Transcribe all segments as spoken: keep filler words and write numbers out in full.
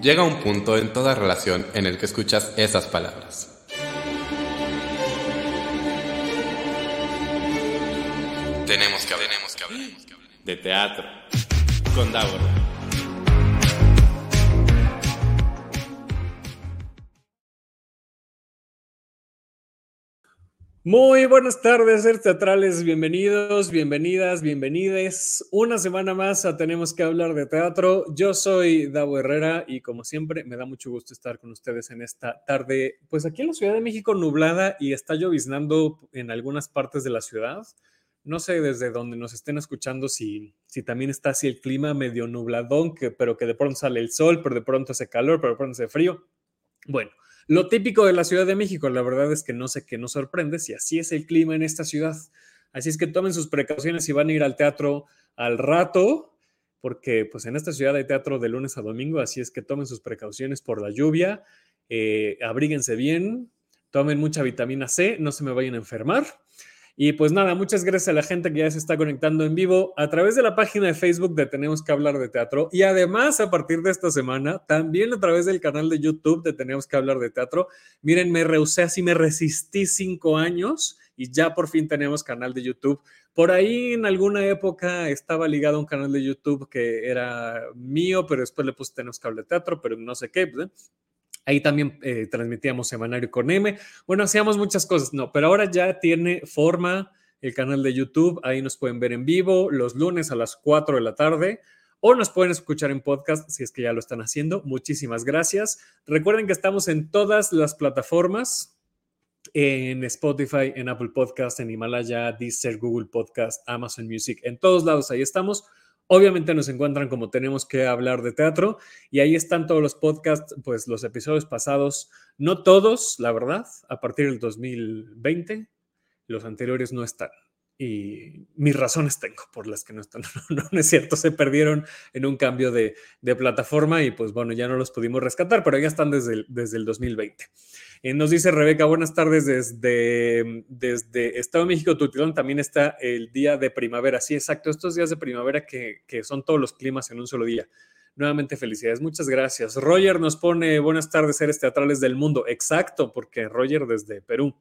Llega un punto en toda relación en el que escuchas esas palabras. Tenemos que hablar. Tenemos que hablar. De teatro. Con Davor. Muy buenas tardes, seres teatrales, bienvenidos, bienvenidas, bienvenides. Una semana más a Tenemos que hablar de teatro. Yo soy Davo Herrera y como siempre me da mucho gusto estar con ustedes en esta tarde, pues aquí en la Ciudad de México nublada y está lloviznando en algunas partes de la ciudad. No sé desde dónde nos estén escuchando si, si también está así el clima medio nubladón, que, pero que de pronto sale el sol, pero de pronto hace calor, pero de pronto hace frío. Bueno, lo típico de la Ciudad de México, la verdad es que no sé qué nos sorprende si así es el clima en esta ciudad. Así es que tomen sus precauciones si van a ir al teatro al rato, porque pues en esta ciudad hay teatro de lunes a domingo, así es que tomen sus precauciones por la lluvia, eh, abríguense bien, tomen mucha vitamina C, no se me vayan a enfermar. Y pues nada, muchas gracias a la gente que ya se está conectando en vivo a través de la página de Facebook de Tenemos que hablar de teatro y además a partir de esta semana también a través del canal de YouTube de Tenemos que hablar de teatro. Miren, me rehusé, así me resistí cinco años y ya por fin tenemos canal de YouTube. Por ahí en alguna época estaba ligado a un canal de YouTube que era mío, pero después le puse Tenemos que hablar de teatro, pero no sé qué, ¿eh? Ahí también eh, transmitíamos Semanario con M. Bueno, hacíamos muchas cosas, no, pero ahora ya tiene forma el canal de YouTube. Ahí nos pueden ver en vivo los lunes a las cuatro de la tarde o nos pueden escuchar en podcast si es que ya lo están haciendo. Muchísimas gracias. Recuerden que estamos en todas las plataformas, en Spotify, en Apple Podcast, en Himalaya, Deezer, Google Podcast, Amazon Music, en todos lados ahí estamos. Obviamente nos encuentran como Tenemos que hablar de teatro y ahí están todos los podcasts, pues los episodios pasados, no todos, la verdad, a partir del dos mil veinte, los anteriores no están. Y mis razones tengo por las que no están. No, no, no es cierto, se perdieron en un cambio de, de plataforma y pues bueno, ya no los pudimos rescatar, pero ya están desde el, desde el dos mil veinte. Eh, nos dice Rebeca, buenas tardes desde, desde Estado de México, Tultitlán, también está el día de primavera. Sí, exacto, estos días de primavera que, que son todos los climas en un solo día. Nuevamente, felicidades, muchas gracias. Roger nos pone, buenas tardes, seres teatrales del mundo. Exacto, porque Roger desde Perú.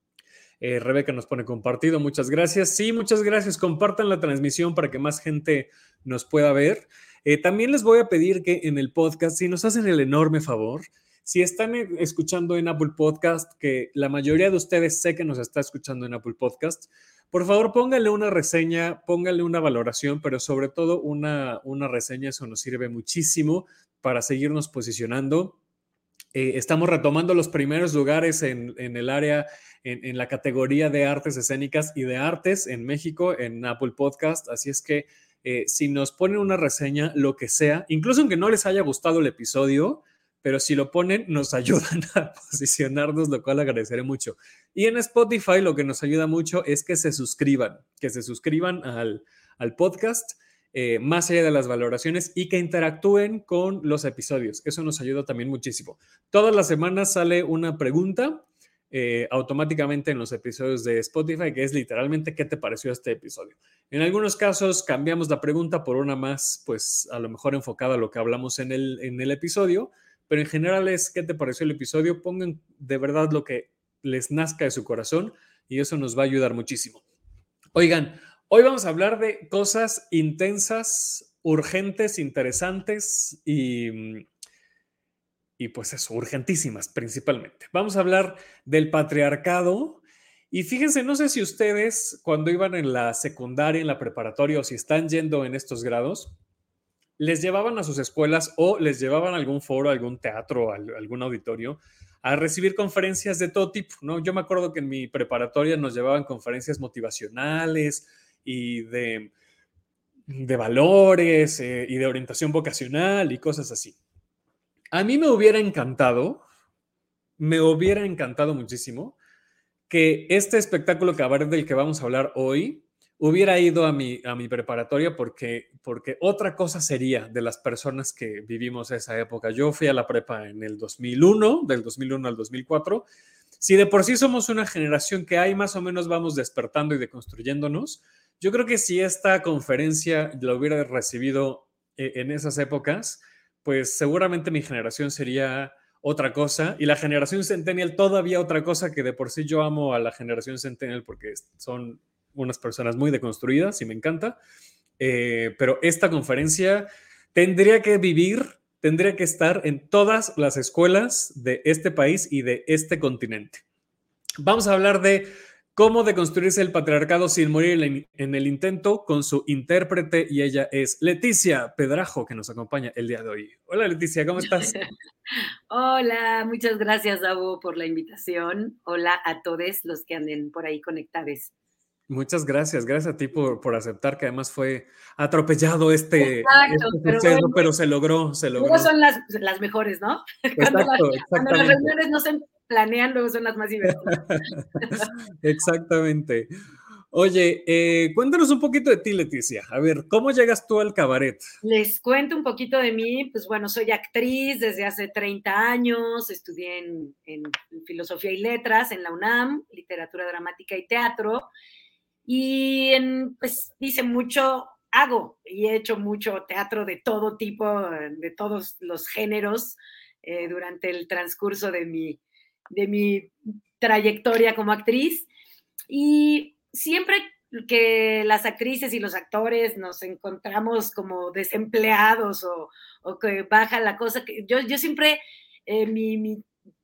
Eh, Rebeca nos pone compartido, muchas gracias. Sí, muchas gracias, compartan la transmisión para que más gente nos pueda ver. Eh, también les voy a pedir que en el podcast, si nos hacen el enorme favor, si están escuchando en Apple Podcast, que la mayoría de ustedes sé que nos está escuchando en Apple Podcast, por favor pónganle una reseña, pónganle una valoración, pero sobre todo una, una reseña, eso nos sirve muchísimo para seguirnos posicionando. Eh, estamos retomando los primeros lugares en, en el área, en, en la categoría de artes escénicas y de artes en México, en Apple Podcast, así es que eh, si nos ponen una reseña, lo que sea, incluso aunque no les haya gustado el episodio, pero si lo ponen, nos ayudan a posicionarnos, lo cual agradeceré mucho. Y en Spotify lo que nos ayuda mucho es que se suscriban, que se suscriban al, al podcast, eh, más allá de las valoraciones, y que interactúen con los episodios. Eso nos ayuda también muchísimo. Todas las semanas sale una pregunta eh, automáticamente en los episodios de Spotify, que es literalmente ¿qué te pareció este episodio? En algunos casos cambiamos la pregunta por una más, pues a lo mejor enfocada a lo que hablamos en el, en el episodio, pero en general es ¿qué te pareció el episodio? Pongan de verdad lo que les nazca de su corazón y eso nos va a ayudar muchísimo. Oigan, hoy vamos a hablar de cosas intensas, urgentes, interesantes y, y pues eso, urgentísimas principalmente. Vamos a hablar del patriarcado y fíjense, no sé si ustedes cuando iban en la secundaria, en la preparatoria o si están yendo en estos grados, les llevaban a sus escuelas o les llevaban a algún foro, algún teatro, algún auditorio a recibir conferencias de todo tipo, ¿no? Yo me acuerdo que en mi preparatoria nos llevaban conferencias motivacionales y de, de valores eh, y de orientación vocacional y cosas así. A mí me hubiera encantado, me hubiera encantado muchísimo que este espectáculo cabaret del que vamos a hablar hoy hubiera ido a mi, a mi preparatoria porque, porque otra cosa sería de las personas que vivimos esa época. Yo fui a la prepa en el dos mil uno, del dos mil uno al dos mil cuatro. Si de por sí somos una generación que ahí más o menos vamos despertando y deconstruyéndonos, yo creo que si esta conferencia la hubiera recibido en esas épocas, pues seguramente mi generación sería otra cosa y la generación Centennial todavía otra cosa, que de por sí yo amo a la generación Centennial porque son unas personas muy deconstruidas y me encanta. Eh, pero esta conferencia tendría que vivir, tendría que estar en todas las escuelas de este país y de este continente. Vamos a hablar de cómo deconstruirse el patriarcado sin morir en el intento con su intérprete, y ella es Leticia Pedrajo, que nos acompaña el día de hoy. Hola Leticia, ¿cómo estás? Hola, muchas gracias, Davo, por la invitación. Hola a todos los que anden por ahí conectados. Muchas gracias, gracias a ti por, por aceptar, que además fue atropellado este, Exacto, este pero, suceso, bueno, pero se logró, se logró. Luego son las, las mejores, ¿no? Cuando, Exacto, las, cuando las reuniones no se planean, luego son las más divertidas. Exactamente. Oye, eh, cuéntanos un poquito de ti, Leticia. A ver, ¿cómo llegas tú al cabaret? Les cuento un poquito de mí. Pues bueno, soy actriz desde hace treinta años, estudié en, en Filosofía y Letras en la UNAM, Literatura Dramática y Teatro, y en, pues hice mucho, hago y he hecho mucho teatro de todo tipo, de todos los géneros, eh, durante el transcurso de mi, de mi trayectoria como actriz. Y siempre que las actrices y los actores nos encontramos como desempleados o, o que baja la cosa, que yo, yo siempre eh, mi, mi,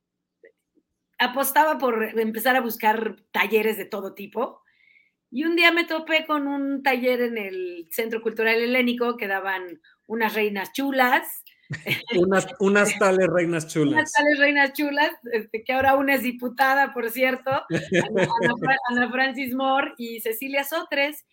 apostaba por empezar a buscar talleres de todo tipo. Y un día me topé con un taller en el Centro Cultural Helénico que daban unas reinas chulas. unas, unas tales reinas chulas. Unas tales reinas chulas, este, que ahora una es diputada, por cierto, Ana, Ana, Ana Francis Moore y Cecilia Sotres.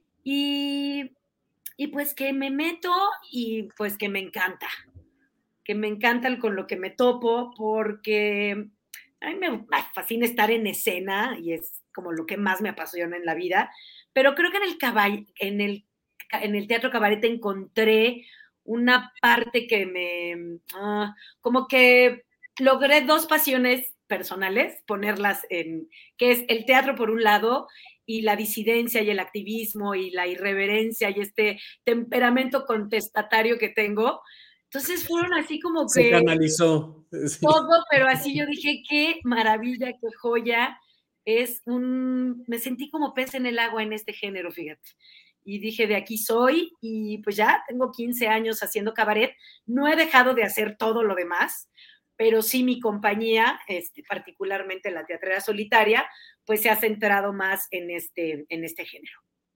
Y, y pues que me meto y pues que me encanta, que me encanta con lo que me topo, porque a mí me fascina estar en escena y es como lo que más me apasiona en la vida, pero creo que en el, caball, en el, en el teatro cabaret encontré una parte que me, uh, como que logré dos pasiones personales, ponerlas en, que es el teatro por un lado y la disidencia y el activismo y la irreverencia y este temperamento contestatario que tengo. Entonces fueron así como Se que... Se canalizó. Sí. Todo, pero así yo dije, qué maravilla, qué joya. Es un... Me sentí como pez en el agua en este género, fíjate. Y dije, de aquí soy, y pues ya tengo quince años haciendo cabaret. No he dejado de hacer todo lo demás, pero sí mi compañía, este, particularmente la Teatrera Solitaria, pues se ha centrado más en este, en este género.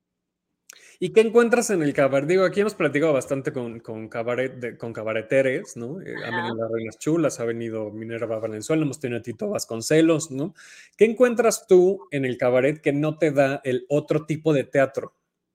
¿Y qué encuentras en el cabaret? Digo, aquí hemos platicado bastante con, con, cabaret de, con cabareteres, ¿no? Eh, han venido las Reinas Chulas, ha venido Minerva Valenzuela, hemos tenido a Tito Vasconcelos, ¿no? ¿Qué encuentras tú en el cabaret que no te da el otro tipo de teatro?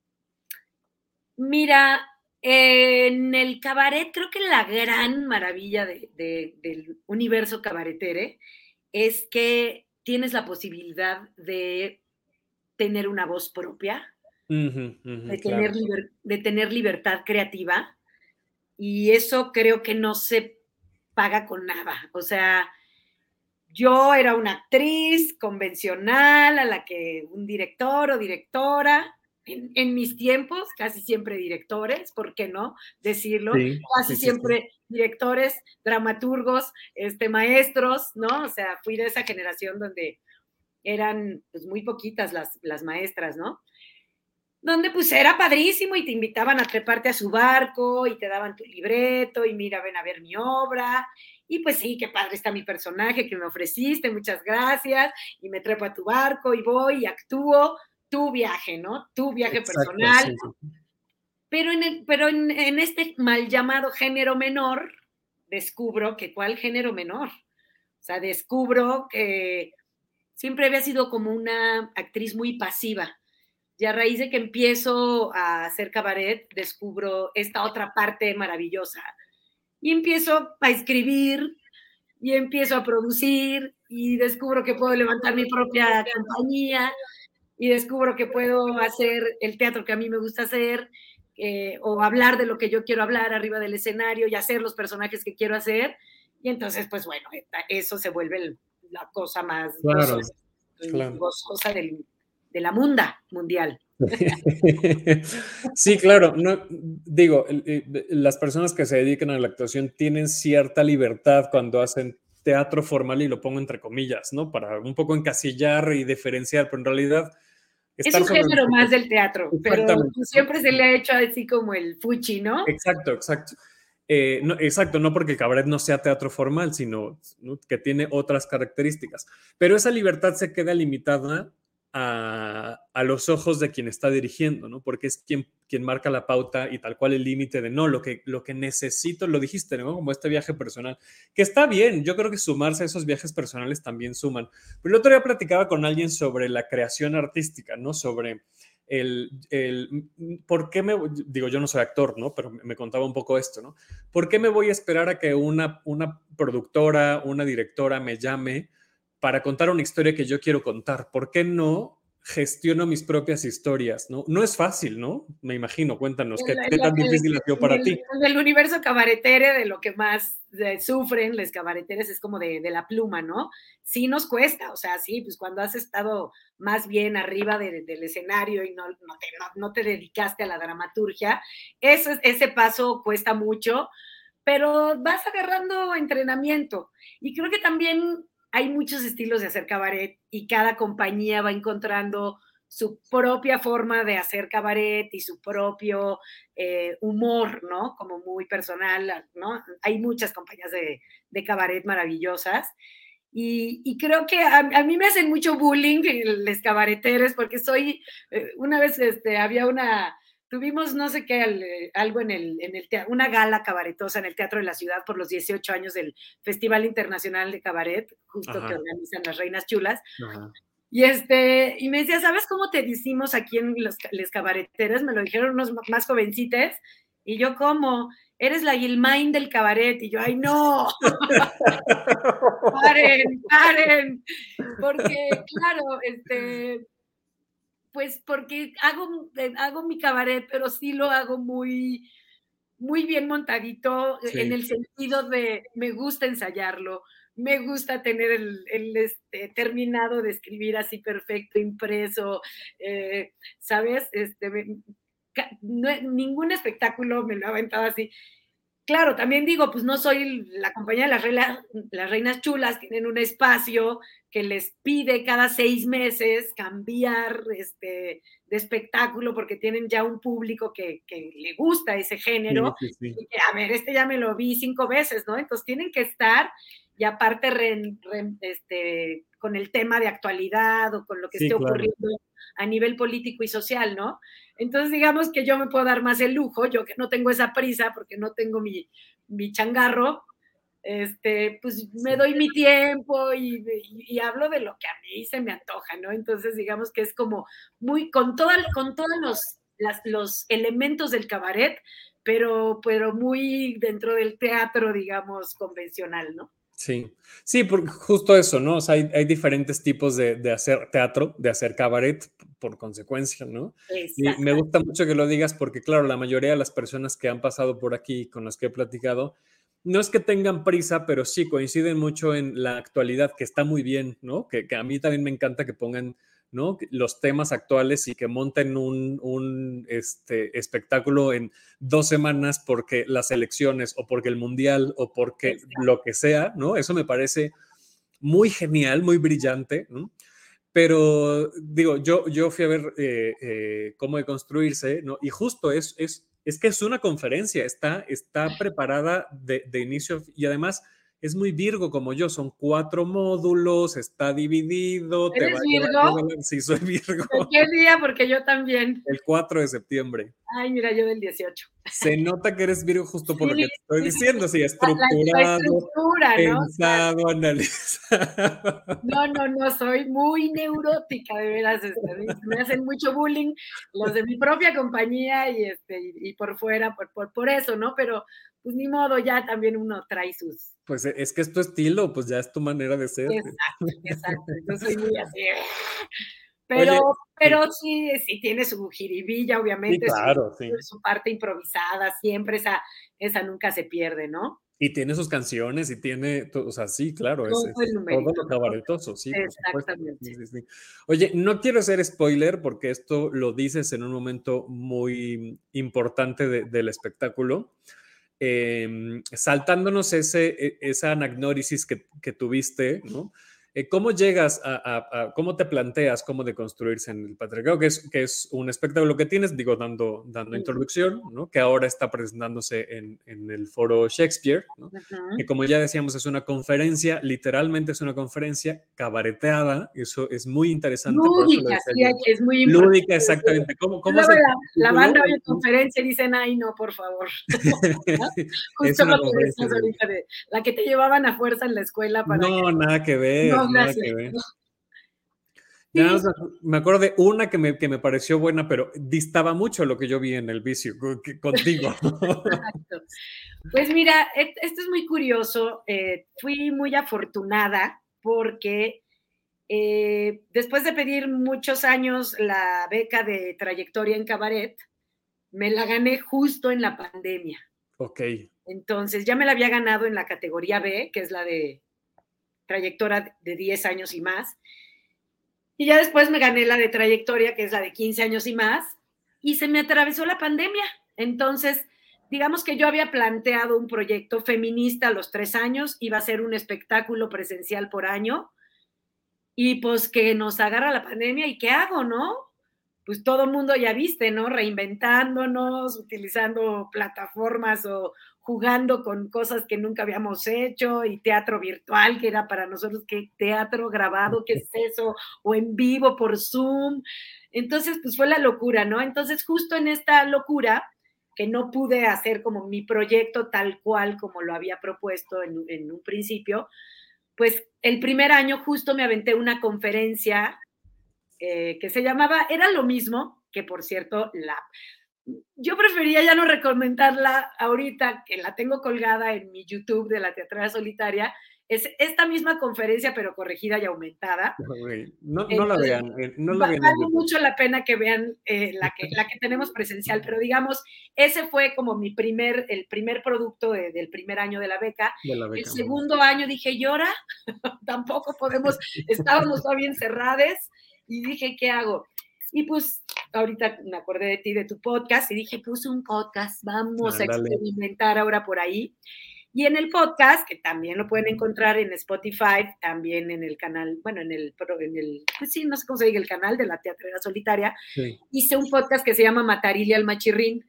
Mira, eh, en el cabaret creo que la gran maravilla de, de, del universo cabaretere es que tienes la posibilidad de tener una voz propia, Uh-huh, uh-huh, de, claro. tener liber, de tener libertad creativa, y eso creo que no se paga con nada. O sea, yo era una actriz convencional a la que un director o directora, en, en mis tiempos, casi siempre directores, ¿por qué no decirlo? Sí, casi sí, siempre sí, sí. directores, dramaturgos, este, maestros, ¿no? O sea, fui de esa generación donde eran pues, muy poquitas las, las maestras, ¿no? Donde pues era padrísimo y te invitaban a treparte a su barco y te daban tu libreto y mira, ven a ver mi obra. Y pues sí, qué padre está mi personaje que me ofreciste, muchas gracias. Y me trepo a tu barco y voy y actúo tu viaje, ¿no? Tu viaje Exacto, personal. sí, sí. Pero, en, el, pero en, en este mal llamado género menor, descubro que ¿cuál género menor? O sea, descubro que siempre había sido como una actriz muy pasiva. Y a raíz de que empiezo a hacer cabaret, descubro esta otra parte maravillosa. Y empiezo a escribir, y empiezo a producir, y descubro que puedo levantar mi propia compañía, y descubro que puedo hacer el teatro que a mí me gusta hacer, eh, o hablar de lo que yo quiero hablar arriba del escenario, y hacer los personajes que quiero hacer. Y entonces, pues bueno, eso se vuelve la cosa más Claro, gozosa, claro. gozosa del, de la munda mundial. Sí, claro. No, digo, las personas que se dedican a la actuación tienen cierta libertad cuando hacen teatro formal, y lo pongo entre comillas, ¿no? Para un poco encasillar y diferenciar, pero en realidad Es estar un sobre género los más ojos. del teatro, pero Exactamente, pues ¿no? siempre se le ha hecho así como el fuchi, ¿no? Exacto, exacto. Eh, no, exacto, no porque el cabaret no sea teatro formal, sino, ¿no?, que tiene otras características. Pero esa libertad se queda limitada a, a los ojos de quien está dirigiendo, ¿no? Porque es quien, quien marca la pauta y tal cual el límite de no, lo que, lo que necesito, lo dijiste, ¿no? Como este viaje personal, que está bien. Yo creo que sumarse a esos viajes personales también suman. Pero el otro día platicaba con alguien sobre la creación artística, ¿no? Sobre el, el, ¿por qué me, digo, yo no soy actor, ¿no? Pero me contaba un poco esto, ¿no? ¿Por qué me voy a esperar a que una, una productora, una directora me llame para contar una historia que yo quiero contar? ¿Por qué no gestiono mis propias historias? No, no es fácil, ¿no? Me imagino, cuéntanos, ¿qué, En, qué en tan el, difícil ha sido en para el, ti? en el universo cabaretere, de lo que más eh, sufren los cabareteres es como de, de la pluma, ¿no? Sí nos cuesta, o sea, sí, pues cuando has estado más bien arriba de, del escenario y no, no, te, no, no te dedicaste a la dramaturgia, eso, ese paso cuesta mucho, pero vas agarrando entrenamiento. Y creo que también hay muchos estilos de hacer cabaret y cada compañía va encontrando su propia forma de hacer cabaret y su propio eh, humor, ¿no? Como muy personal, ¿no? Hay muchas compañías de, de cabaret maravillosas. Y, y creo que a, a, mí me hacen mucho bullying los cabareteros, porque soy, eh, una vez este, había una, tuvimos no sé qué, al, algo en el, en el teatro, una gala cabaretosa en el Teatro de la Ciudad por los dieciocho años del Festival Internacional de Cabaret, justo Ajá. que organizan las Reinas Chulas. Ajá. Y, este, y me decía, ¿sabes cómo te decimos aquí en los les cabareteros? Me lo dijeron unos más jovencites, y yo, ¿cómo? Eres la Gilmain del cabaret. Y yo, ¡ay, no! ¡Paren, paren! Porque, claro, este, pues porque hago, hago mi cabaret, pero sí lo hago muy, muy bien montadito, sí. En el sentido de me gusta ensayarlo, me gusta tener el, el este, terminado de escribir así perfecto, impreso, eh, ¿sabes? Este, me, no, ningún espectáculo me lo ha aventado así. Claro, también digo, pues no soy la compañía de las, reinas, las reinas chulas, tienen un espacio que les pide cada seis meses cambiar este, de espectáculo porque tienen ya un público que, que le gusta ese género. Sí, sí, sí. Y que, a ver, este ya me lo vi cinco veces, ¿no? Entonces tienen que estar, y aparte re, re, este, con el tema de actualidad o con lo que sí, esté claro. ocurriendo a nivel político y social, ¿no? Entonces, digamos que yo me puedo dar más el lujo, yo que no tengo esa prisa porque no tengo mi, mi changarro, este, pues me doy mi tiempo y, y, y hablo de lo que a mí se me antoja, ¿no? Entonces, digamos que es como muy, con, toda, con todos los, las, los elementos del cabaret, pero, pero muy dentro del teatro, digamos, convencional, ¿no? Sí, sí, por justo eso, ¿no? O sea, hay, hay diferentes tipos de, de hacer teatro, de hacer cabaret, por consecuencia, ¿no? Y me gusta mucho que lo digas porque, claro, la mayoría de las personas que han pasado por aquí, con las que he platicado, no es que tengan prisa, pero sí coinciden mucho en la actualidad, que está muy bien, ¿no? Que, que a mí también me encanta que pongan, ¿no?, los temas actuales y que monten un, un este, espectáculo en dos semanas porque las elecciones o porque el mundial o porque Exacto. Lo que sea, ¿no? Eso me parece muy genial, muy brillante, ¿no? Pero digo, yo, yo fui a ver eh, eh, cómo de construirse, ¿no? Y justo es, es, es que es una conferencia, está, está preparada de, de inicio y además es muy Virgo como yo, son cuatro módulos, está dividido. ¿Eres te va Virgo? A... Sí, soy Virgo. ¿De qué día? Porque yo también. El cuatro de septiembre. Ay, mira, yo del dieciocho. Se nota que eres Virgo justo por sí, lo que te estoy sí, diciendo, sí, estructurado, la, la estructura, pensado, ¿no? analizado. No, no, no, soy muy neurótica, de veras, este, me hacen mucho bullying los de mi propia compañía y, este, y, y por fuera, por, por, por eso, ¿no? Pero, pues ni modo, ya también uno trae sus... Pues es que es tu estilo, pues ya es tu manera de ser. Exacto, exacto, yo soy muy así... Pero, Oye, pero sí, sí tiene su jiribilla, obviamente, sí, claro, su, sí. su parte improvisada, siempre esa, esa nunca se pierde, ¿no? Y tiene sus canciones y tiene, to- o sea, sí, claro, es, Todo es el todo numerito. lo cabaretoso, sí, por supuesto. Exactamente. Sí, sí, sí. Oye, no quiero hacer spoiler porque esto lo dices en un momento muy importante de- del espectáculo. Eh, saltándonos ese, e- esa anagnórisis que, que tuviste, ¿no? Eh, ¿Cómo llegas a, a- a- cómo te planteas cómo deconstruirse en el patriarcado? Que es, que es un espectáculo que tienes, digo, dando, dando introducción, ¿no? Que ahora está presentándose en, en el foro Shakespeare, ¿no? Que Ujú. como ya decíamos, es una conferencia, literalmente es una conferencia cabareteada, eso es muy interesante, por eso lo Lúdica, decía sí, hay yo. que- es muy importante. Lúdica, exactamente. ¿Cómo, cómo es Luego el la, la título? banda oye conferencia y dicen, ay, no, por favor. ¿No? Es Justo una lo que conferencia decías de... ahorita de la que te llevaban a fuerza en la escuela para que. No, nada que ver, No, nada gracias. que ver. Ya nada Sí, más me acuerdo de una que me, que me pareció buena, pero distaba mucho lo que yo vi en el vicio co- que- contigo. exacto. Pues mira, et- esto es muy curioso. Eh, fui muy afortunada porque eh, después de pedir muchos años la beca de trayectoria en cabaret, me la gané justo en la pandemia. Ok, Entonces ya me la había ganado en la categoría B, que es la de trayectoria de diez años y más. Y ya después me gané la de trayectoria, que es la de quince años y más, y se me atravesó la pandemia. Entonces, digamos que yo había planteado un proyecto feminista a los tres años, iba a ser un espectáculo presencial por año, y pues que nos agarra la pandemia y ¿qué hago, no? Pues todo el mundo ya viste, ¿no? Reinventándonos, utilizando plataformas o jugando con cosas que nunca habíamos hecho y teatro virtual, que era para nosotros, ¿qué teatro grabado? ¿Qué es eso? O en vivo por Zoom. Entonces, pues fue la locura, ¿no? Entonces, justo en esta locura, que no pude hacer como mi proyecto tal cual como lo había propuesto en, en un principio, pues el primer año justo me aventé una conferencia eh, que se llamaba, era lo mismo, que por cierto, la, yo prefería ya no recomendarla ahorita, que la tengo colgada en mi YouTube de la Teatrera Solitaria, es esta misma conferencia, pero corregida y aumentada. okay. No, no la Entonces, vean, eh, no la va- vean en vale YouTube. mucho la pena que vean eh, la, que, la que tenemos presencial, pero digamos, ese fue como mi primer, el primer producto de, del primer año de la beca. De la El beca. segundo año dije, ¿y ahora? Tampoco podemos, estábamos todavía encerrados y dije, ¿qué hago? Y pues ahorita me acordé de ti, de tu podcast, y dije, puse un podcast, vamos a Ándale. experimentar ahora por ahí. Y en el podcast, que también lo pueden encontrar en Spotify, también en el canal, bueno, en el, en el pues sí, no sé cómo se diga, el canal de la Teatrera Solitaria, Sí. hice un podcast que se llama Matarili al Machirrín,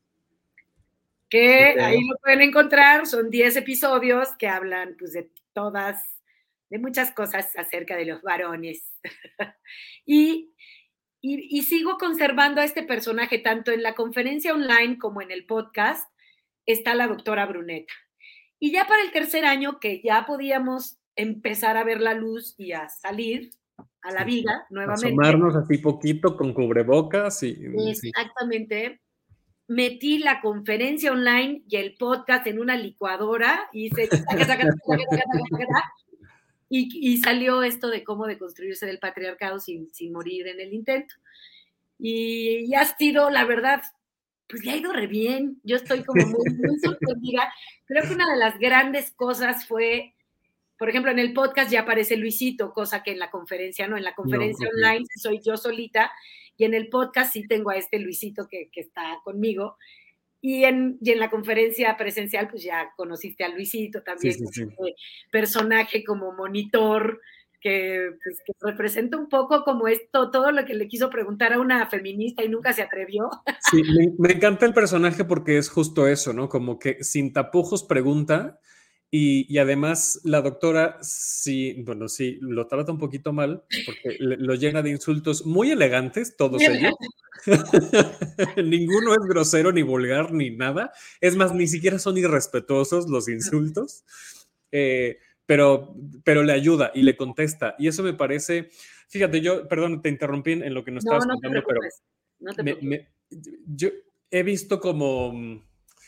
que Okay. ahí lo pueden encontrar, son diez episodios que hablan pues de todas, de muchas cosas acerca de los varones. y, y, y sigo conservando a este personaje, tanto en la conferencia online como en el podcast, está la doctora Bruneta. Y ya para el tercer año, que ya podíamos empezar a ver la luz y a salir a la Sí. vida nuevamente. Asomarnos así poquito con cubrebocas y... sí. Exactamente. Metí la conferencia online y el podcast en una licuadora y hice y, y salió esto de cómo deconstruirse del patriarcado sin, sin morir en el intento. Y, y ha sido, la verdad, pues le ha ido re bien. Yo estoy como muy, muy sorprendida. Creo que una de las grandes cosas fue, por ejemplo, en el podcast ya aparece Luisito, cosa que en la conferencia no. En la conferencia No, okay. online soy yo solita y en el podcast sí tengo a este Luisito que, que está conmigo. Y en, y en la conferencia presencial, pues ya conociste a Luisito también, Sí, sí, sí. este personaje como monitor, que, pues, que representa un poco como esto, todo lo que le quiso preguntar a una feminista y nunca se atrevió. Sí, me, me encanta el personaje porque es justo eso, ¿no? Como que sin tapujos pregunta y, y además la doctora, sí, bueno, sí, lo trata un poquito mal porque le, lo llena de insultos muy elegantes, todos ellos. Ninguno es grosero, ni vulgar, ni nada. Es más, ni siquiera son irrespetuosos los insultos. Eh, pero, pero le ayuda y le contesta. Y eso me parece, fíjate, yo, perdón, te interrumpí en lo que nos No, estabas no te contando, pero preocupes, no te me, preocupes. me, yo he visto como,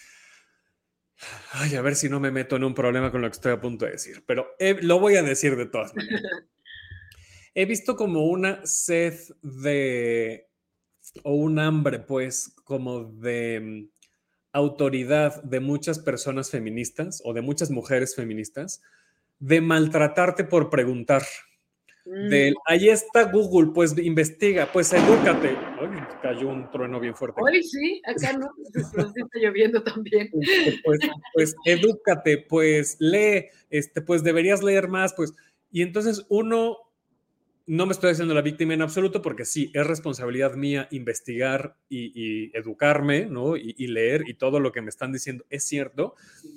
ay, a ver si no me meto en un problema con lo que estoy a punto de decir, pero he, lo voy a decir de todas maneras. He visto como una sed de, o un hambre, pues, como de autoridad de muchas personas feministas o de muchas mujeres feministas de maltratarte por preguntar. Del, ahí está Google, pues investiga, pues edúcate. Ay, cayó un trueno bien fuerte. Hoy sí, acá no, pero sí está lloviendo también. Pues, pues edúcate, pues lee, este, pues deberías leer más, pues. Y entonces uno, no me estoy haciendo la víctima en absoluto, porque sí, es responsabilidad mía investigar y, y educarme, ¿no? Y, y leer, y todo lo que me están diciendo es cierto.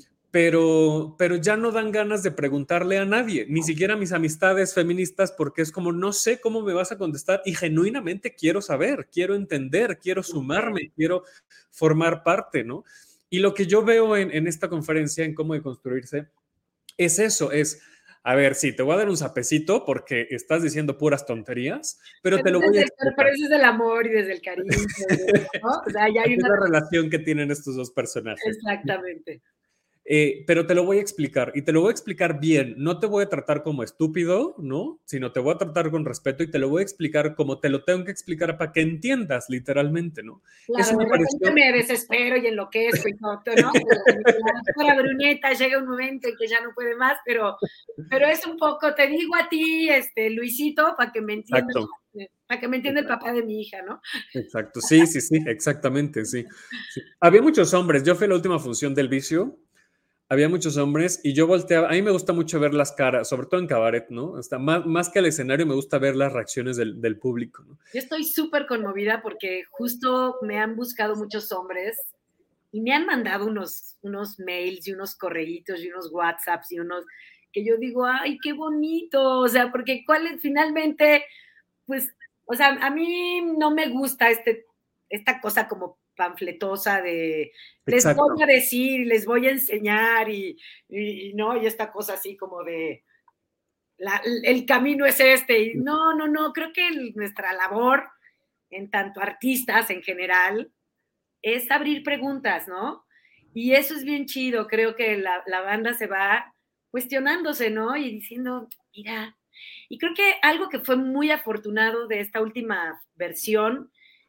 Pero, pero ya no dan ganas de preguntarle a nadie, ni siquiera a mis amistades feministas, porque es como, no sé cómo me vas a contestar y genuinamente quiero saber, quiero entender, quiero sumarme, quiero formar parte, ¿no? Y lo que yo veo en, en esta conferencia, en Cómo Deconstruirse, es eso, es, a ver, sí, te voy a dar un sapecito porque estás diciendo puras tonterías, pero, pero te lo voy a explicar. Pero eso es del amor y desde el cariño, ¿no? O sea, ya hay una... una relación que tienen estos dos personajes. Exactamente. Eh, pero te lo voy a explicar y te lo voy a explicar bien. No te voy a tratar como estúpido, ¿no? Sino te voy a tratar con respeto y te lo voy a explicar como te lo tengo que explicar para que entiendas, literalmente, ¿no? Claro, Eso me, de pareció... repente me desespero y enloquezco y todo, ¿no? La doctora Bruneta llega un momento en que ya no puede más, pero, pero es un poco, te digo a ti, este, Luisito, para que me entiendas. Exacto. Para que me entienda el papá de mi hija, ¿no? Exacto, sí, sí, sí, exactamente, sí. sí. Había muchos hombres, yo fui a la última función del Vicio, había muchos hombres y yo volteaba, a mí me gusta mucho ver las caras, sobre todo en cabaret, ¿no? Hasta más, más que el escenario me gusta ver las reacciones del, del público, ¿no? Yo estoy súper conmovida porque justo me han buscado muchos hombres y me han mandado unos, unos mails y unos correitos y unos WhatsApps y unos que yo digo, ay, qué bonito, o sea, porque cuál es finalmente, pues, o sea, a mí no me gusta este, esta cosa como panfletosa de les Exacto. voy a decir, les voy a enseñar y, y, y no, y esta cosa así como de la, el camino es este, y no, no, no, creo que el, nuestra labor en tanto artistas en general es abrir preguntas, ¿no? Y eso es bien chido, creo que la, la banda se va cuestionándose, ¿no? Y diciendo, mira, y creo que algo que fue muy afortunado de esta última versión,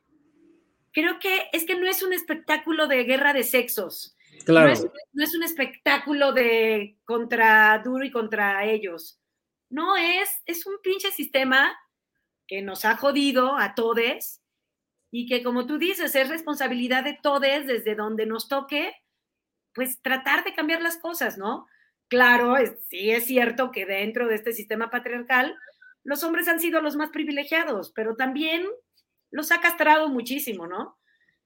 creo que es que no es un espectáculo de guerra de sexos. Claro. No es, no es un espectáculo de contra Duro y contra ellos. No, es, es un pinche sistema que nos ha jodido a todes y que, como tú dices, es responsabilidad de todes desde donde nos toque, pues tratar de cambiar las cosas, ¿no? Claro, es, sí es cierto que dentro de este sistema patriarcal los hombres han sido los más privilegiados, pero también los ha castrado muchísimo, ¿no?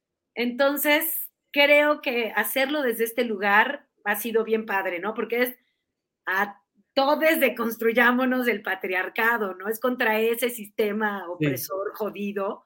Entonces, creo que hacerlo desde este lugar ha sido bien padre, ¿no? Porque es a todos deconstruyámonos del patriarcado, ¿no? Es contra ese sistema opresor, sí. jodido,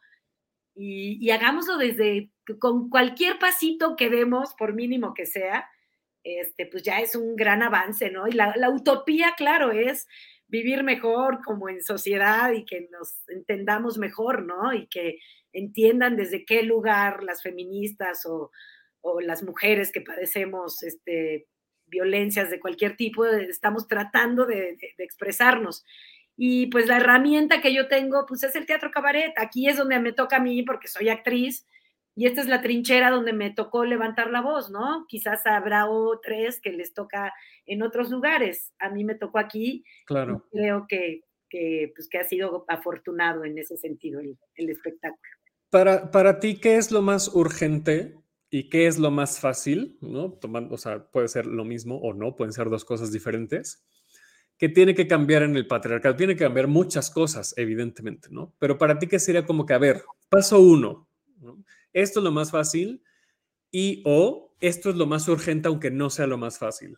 y, y hagámoslo desde, con cualquier pasito que demos, por mínimo que sea, este, pues ya es un gran avance, ¿no? Y la, la utopía, claro, es vivir mejor como en sociedad y que nos entendamos mejor, ¿no? Y que entiendan desde qué lugar las feministas o, o las mujeres que padecemos este, violencias de cualquier tipo, estamos tratando de, de, de expresarnos. Y pues la herramienta que yo tengo, pues es el teatro cabaret. Aquí es donde me toca a mí porque soy actriz y esta es la trinchera donde me tocó levantar la voz, ¿no? Quizás habrá otros que les toca en otros lugares. A mí me tocó aquí. Claro. Y creo que, que, pues, que ha sido afortunado en ese sentido el, el espectáculo. Para, para ti, ¿qué es lo más urgente y qué es lo más fácil? ¿No? Tomando, o sea, puede ser lo mismo o no, pueden ser dos cosas diferentes. Que tiene que cambiar en el patriarcado. Tiene que cambiar muchas cosas, evidentemente, ¿no? Pero para ti, ¿qué sería como que, a ver, paso uno, ¿no? Esto es lo más fácil y o esto es lo más urgente, aunque no sea lo más fácil.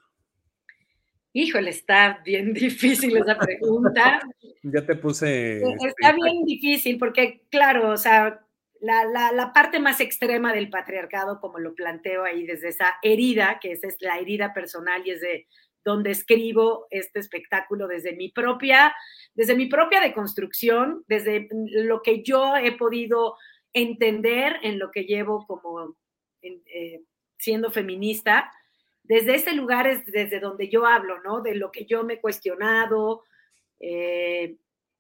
Híjole, está bien difícil esa pregunta. Ya te puse... Está este, bien difícil porque, claro, o sea, la, la, la parte más extrema del patriarcado, como lo planteo ahí desde esa herida, que esa es la herida personal y es de donde escribo este espectáculo desde mi propia, desde mi propia deconstrucción, desde lo que yo he podido entender en lo que llevo como en, eh, siendo feminista. Desde ese lugar es desde donde yo hablo, ¿no? De lo que yo me he cuestionado. Eh,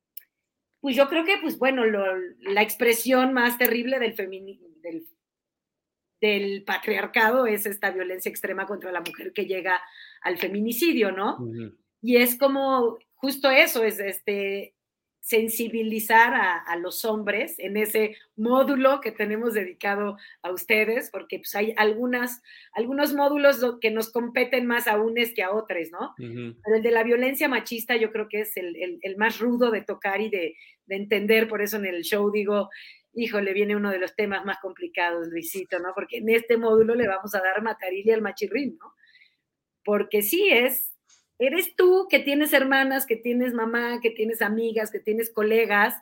pues yo creo que, pues bueno, lo, la expresión más terrible del, femini, del, del patriarcado es esta violencia extrema contra la mujer que llega al feminicidio, ¿no? Ujú. Y es como justo eso, es este, sensibilizar a, a los hombres en ese módulo que tenemos dedicado a ustedes, porque pues hay algunas, algunos módulos que nos competen más a unos que a otros, ¿no? Ujú. Pero el de la violencia machista yo creo que es el, el, el más rudo de tocar y de, de entender, por eso en el show digo, híjole, viene uno de los temas más complicados, Luisito, ¿no? Porque en este módulo le vamos a dar matarili al machirrín, ¿no? Porque sí es, eres tú que tienes hermanas, que tienes mamá, que tienes amigas, que tienes colegas,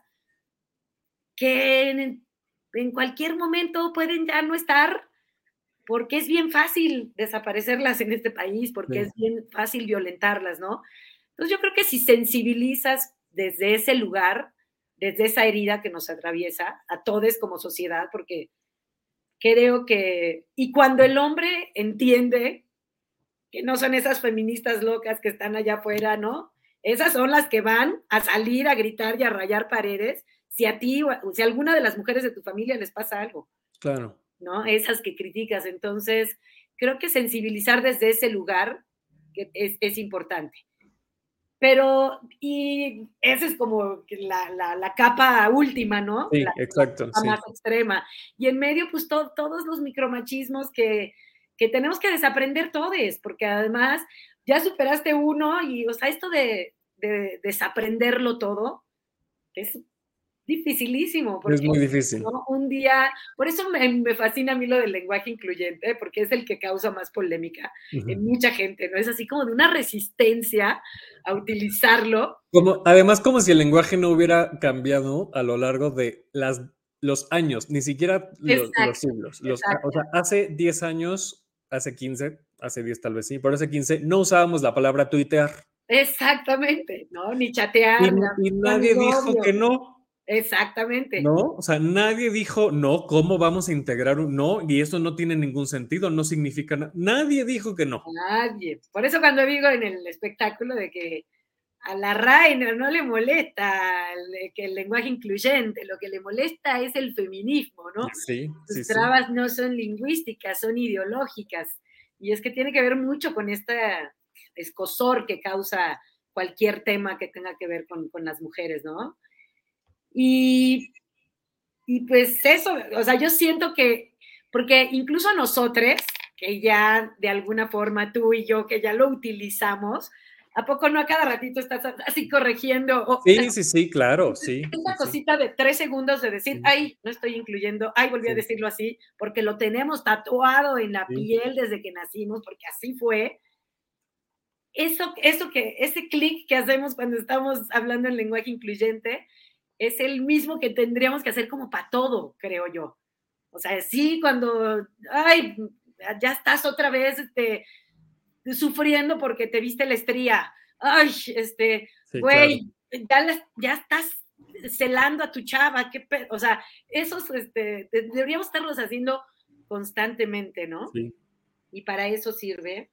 que en, en cualquier momento pueden ya no estar, porque es bien fácil desaparecerlas en este país, porque Sí. es bien fácil violentarlas, ¿no? Entonces yo creo que si sensibilizas desde ese lugar, desde esa herida que nos atraviesa a todos como sociedad, porque creo que, y cuando el hombre entiende que no son esas feministas locas que están allá afuera, ¿no? Esas son las que van a salir a gritar y a rayar paredes si a ti o si a alguna de las mujeres de tu familia les pasa algo. Claro. ¿No? Esas que criticas. Entonces, creo que sensibilizar desde ese lugar es, es importante. Pero, y esa es como la, la, la capa última, ¿no? Sí, La, exacto, la capa sí. más extrema. Y en medio, pues to, todos los micromachismos que, que tenemos que desaprender todos, porque además ya superaste uno y, o sea, esto de, de desaprenderlo todo es dificilísimo. Porque, es muy difícil. ¿no? Un día, por eso me, me fascina a mí lo del lenguaje incluyente, porque es el que causa más polémica uh-huh. en mucha gente, ¿no? Es así como de una resistencia a utilizarlo. Como, además, como si el lenguaje no hubiera cambiado a lo largo de las, los años, ni siquiera los, los siglos. Los, o sea, hace diez años, hace quince, hace diez tal vez sí, pero hace quince no usábamos la palabra tuitear. Exactamente, ¿no? Ni chatear. Y, ni, y nadie ni dijo que no. Exactamente. ¿No? O sea, nadie dijo, no, ¿cómo vamos a integrar un no? Y eso no tiene ningún sentido, no significa nada. Nadie dijo que no. Nadie. Por eso cuando digo en el espectáculo de que a la Rainer no le molesta el, que el lenguaje incluyente, lo que le molesta es el feminismo, ¿no? Sí, Sus sí, trabas sí. no son lingüísticas, son ideológicas. Y es que tiene que ver mucho con este escozor que causa cualquier tema que tenga que ver con, con las mujeres, ¿no? Y, y pues eso, o sea, yo siento que, porque incluso nosotros, que ya de alguna forma tú y yo, que ya lo utilizamos, ¿a poco no a cada ratito estás así corrigiendo? O, sí, sí, sí, claro, sí. Esa sí, cosita sí. de tres segundos de decir, Sí. ay, no estoy incluyendo, ay, volví sí. a decirlo así, porque lo tenemos tatuado en la sí. piel desde que nacimos, porque así fue. Eso, eso que, ese clic que hacemos cuando estamos hablando en lenguaje incluyente, es el mismo que tendríamos que hacer como para todo, creo yo. O sea, sí, cuando, ay, ya estás otra vez este, sufriendo porque te viste la estría. Ay, este, güey, sí, claro. ya, ya estás celando a tu chava. Qué pe o sea, esos este, deberíamos estarlos haciendo constantemente, ¿no? Sí. Y para eso sirve.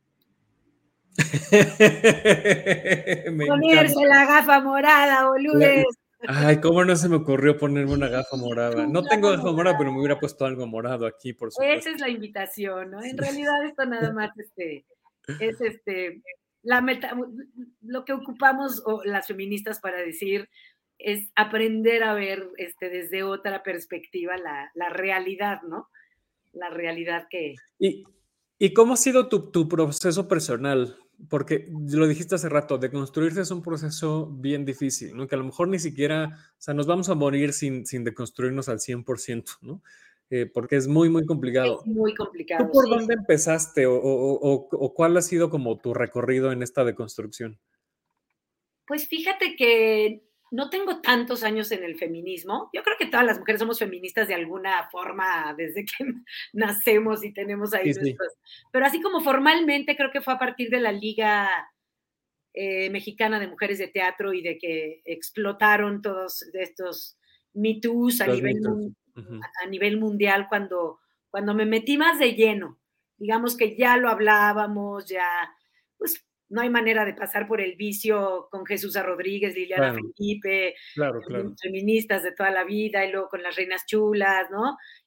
Me Ponerse encanta. la gafa morada, boludes. Ay, ¿cómo no se me ocurrió ponerme una gafa morada? No tengo gafa morada, pero me hubiera puesto algo morado aquí, por supuesto. Esa es la invitación, ¿no? En realidad esto nada más este, es este, la meta, lo que ocupamos o las feministas para decir es aprender a ver este, desde otra perspectiva la, la realidad, ¿no? La realidad que... ¿Y, y cómo ha sido tu, tu proceso personal? Porque lo dijiste hace rato, de construirse es un proceso bien difícil, ¿no? Que a lo mejor ni siquiera, o sea, nos vamos a morir sin, sin deconstruirnos al cien por ciento, ¿no? Eh, porque es muy, muy complicado. Es muy complicado. ¿Tú por sí. dónde empezaste o, o, o, o cuál ha sido como tu recorrido en esta deconstrucción? Pues fíjate que no tengo tantos años en el feminismo. Yo creo que todas las mujeres somos feministas de alguna forma desde que nacemos y tenemos ahí sí, nuestros... Sí. Pero así como formalmente creo que fue a partir de la Liga eh, Mexicana de Mujeres de Teatro y de que explotaron todos estos Me Too's a, nivel, uh -huh. a nivel mundial cuando, cuando me metí más de lleno. Digamos que ya lo hablábamos, ya... pues no hay manera de pasar por el vicio con Jesús Rodríguez, Liliana claro, Felipe, claro, claro. feministas de toda la vida, y luego con las reinas chulas, ¿no?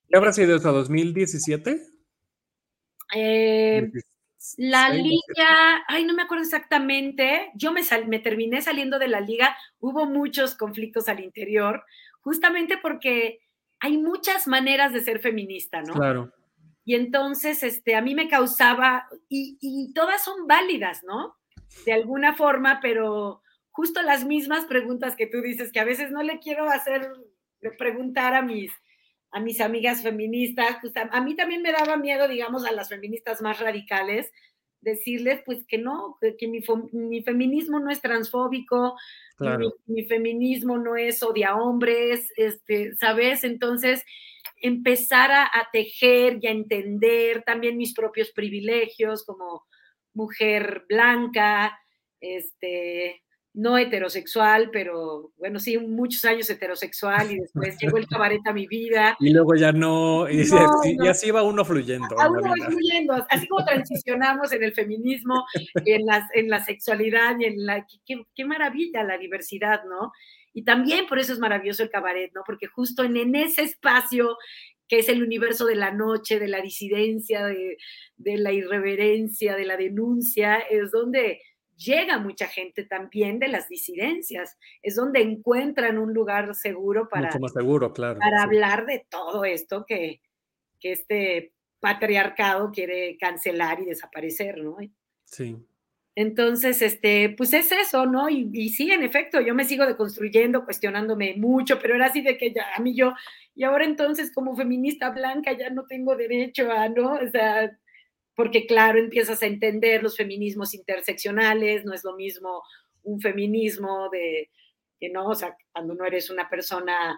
¿Qué habrá sido eso? ¿dos mil diecisiete? Eh, la liga, ay, no me acuerdo exactamente. Yo me, sal, me terminé saliendo de la liga. Hubo muchos conflictos al interior, justamente porque hay muchas maneras de ser feminista, ¿no? Claro. Y entonces, este, a mí me causaba, y, y todas son válidas, ¿no? De alguna forma, pero justo las mismas preguntas que tú dices, que a veces no le quiero hacer, preguntar a mis, a mis amigas feministas, pues a, a mí también me daba miedo, digamos, a las feministas más radicales, decirles, pues, que no, que, que mi, mi feminismo no es transfóbico, claro. mi, mi feminismo no es odia hombres, este, ¿sabes? Entonces, empezar a, a tejer y a entender también mis propios privilegios como mujer blanca, este, no heterosexual, pero bueno, sí, muchos años heterosexual y después llegó el cabaret a mi vida. Y luego ya no, y, no, así, no. y así va uno fluyendo. A uno va fluyendo, así como transicionamos en el feminismo, en la, en la sexualidad y en la... Qué, qué maravilla la diversidad, ¿no? Y también por eso es maravilloso el cabaret, ¿no? Porque justo en, en ese espacio que es el universo de la noche, de la disidencia, de, de la irreverencia, de la denuncia, es donde llega mucha gente también de las disidencias, es donde encuentran un lugar seguro para, Mucho más seguro, claro, para sí. hablar de todo esto que, que este patriarcado quiere cancelar y desaparecer, ¿no? Sí. Entonces, este, pues es eso, ¿no? Y, y sí, en efecto, yo me sigo deconstruyendo, cuestionándome mucho, pero era así de que ya a mí yo, y ahora entonces como feminista blanca ya no tengo derecho a, ¿no? O sea, porque claro, empiezas a entender los feminismos interseccionales, no es lo mismo un feminismo de, que no, o sea, cuando no eres una persona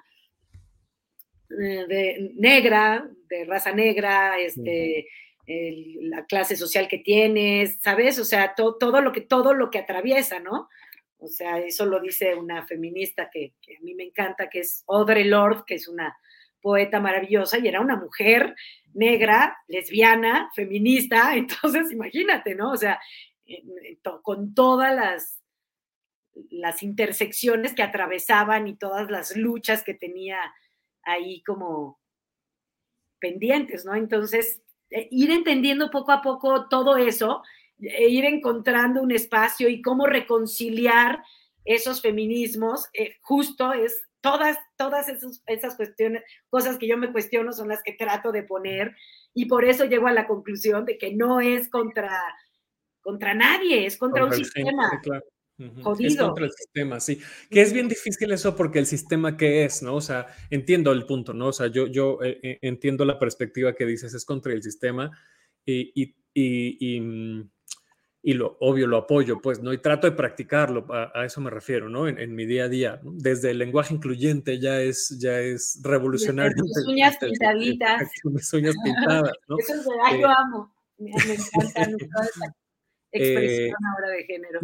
de negra, de raza negra, este... El, la clase social que tienes, ¿sabes? O sea, to, todo, lo que, todo lo que atraviesa, ¿no? O sea, eso lo dice una feminista que, que a mí me encanta, que es Audre Lorde, que es una poeta maravillosa, y era una mujer negra, lesbiana, feminista, entonces imagínate, ¿no? O sea, to, con todas las, las intersecciones que atravesaban y todas las luchas que tenía ahí como pendientes, ¿no? Entonces, eh, ir entendiendo poco a poco todo eso, e ir encontrando un espacio y cómo reconciliar esos feminismos, eh, justo es todas, todas esos, esas cuestiones, cosas que yo me cuestiono son las que trato de poner y por eso llego a la conclusión de que no es contra, contra nadie, es contra, contra un sistema. Sí, claro. Uh-huh. Jodido. Es contra el sistema, sí. Que es bien difícil eso porque el sistema ¿qué es? ¿No? O sea, entiendo el punto, ¿no? O sea, yo, yo eh, entiendo la perspectiva que dices, es contra el sistema y, y, y, y, y lo obvio lo apoyo, pues, ¿no? Y trato de practicarlo, a, a eso me refiero, ¿no? En, en mi día a día, ¿no? Desde el lenguaje incluyente ya es, ya es revolucionario. Tus uñas pintaditas. Mis uñas pintadas, ¿no? Eso es verdad, eh, yo amo. Me, me encanta toda esa expresión eh, ahora de género.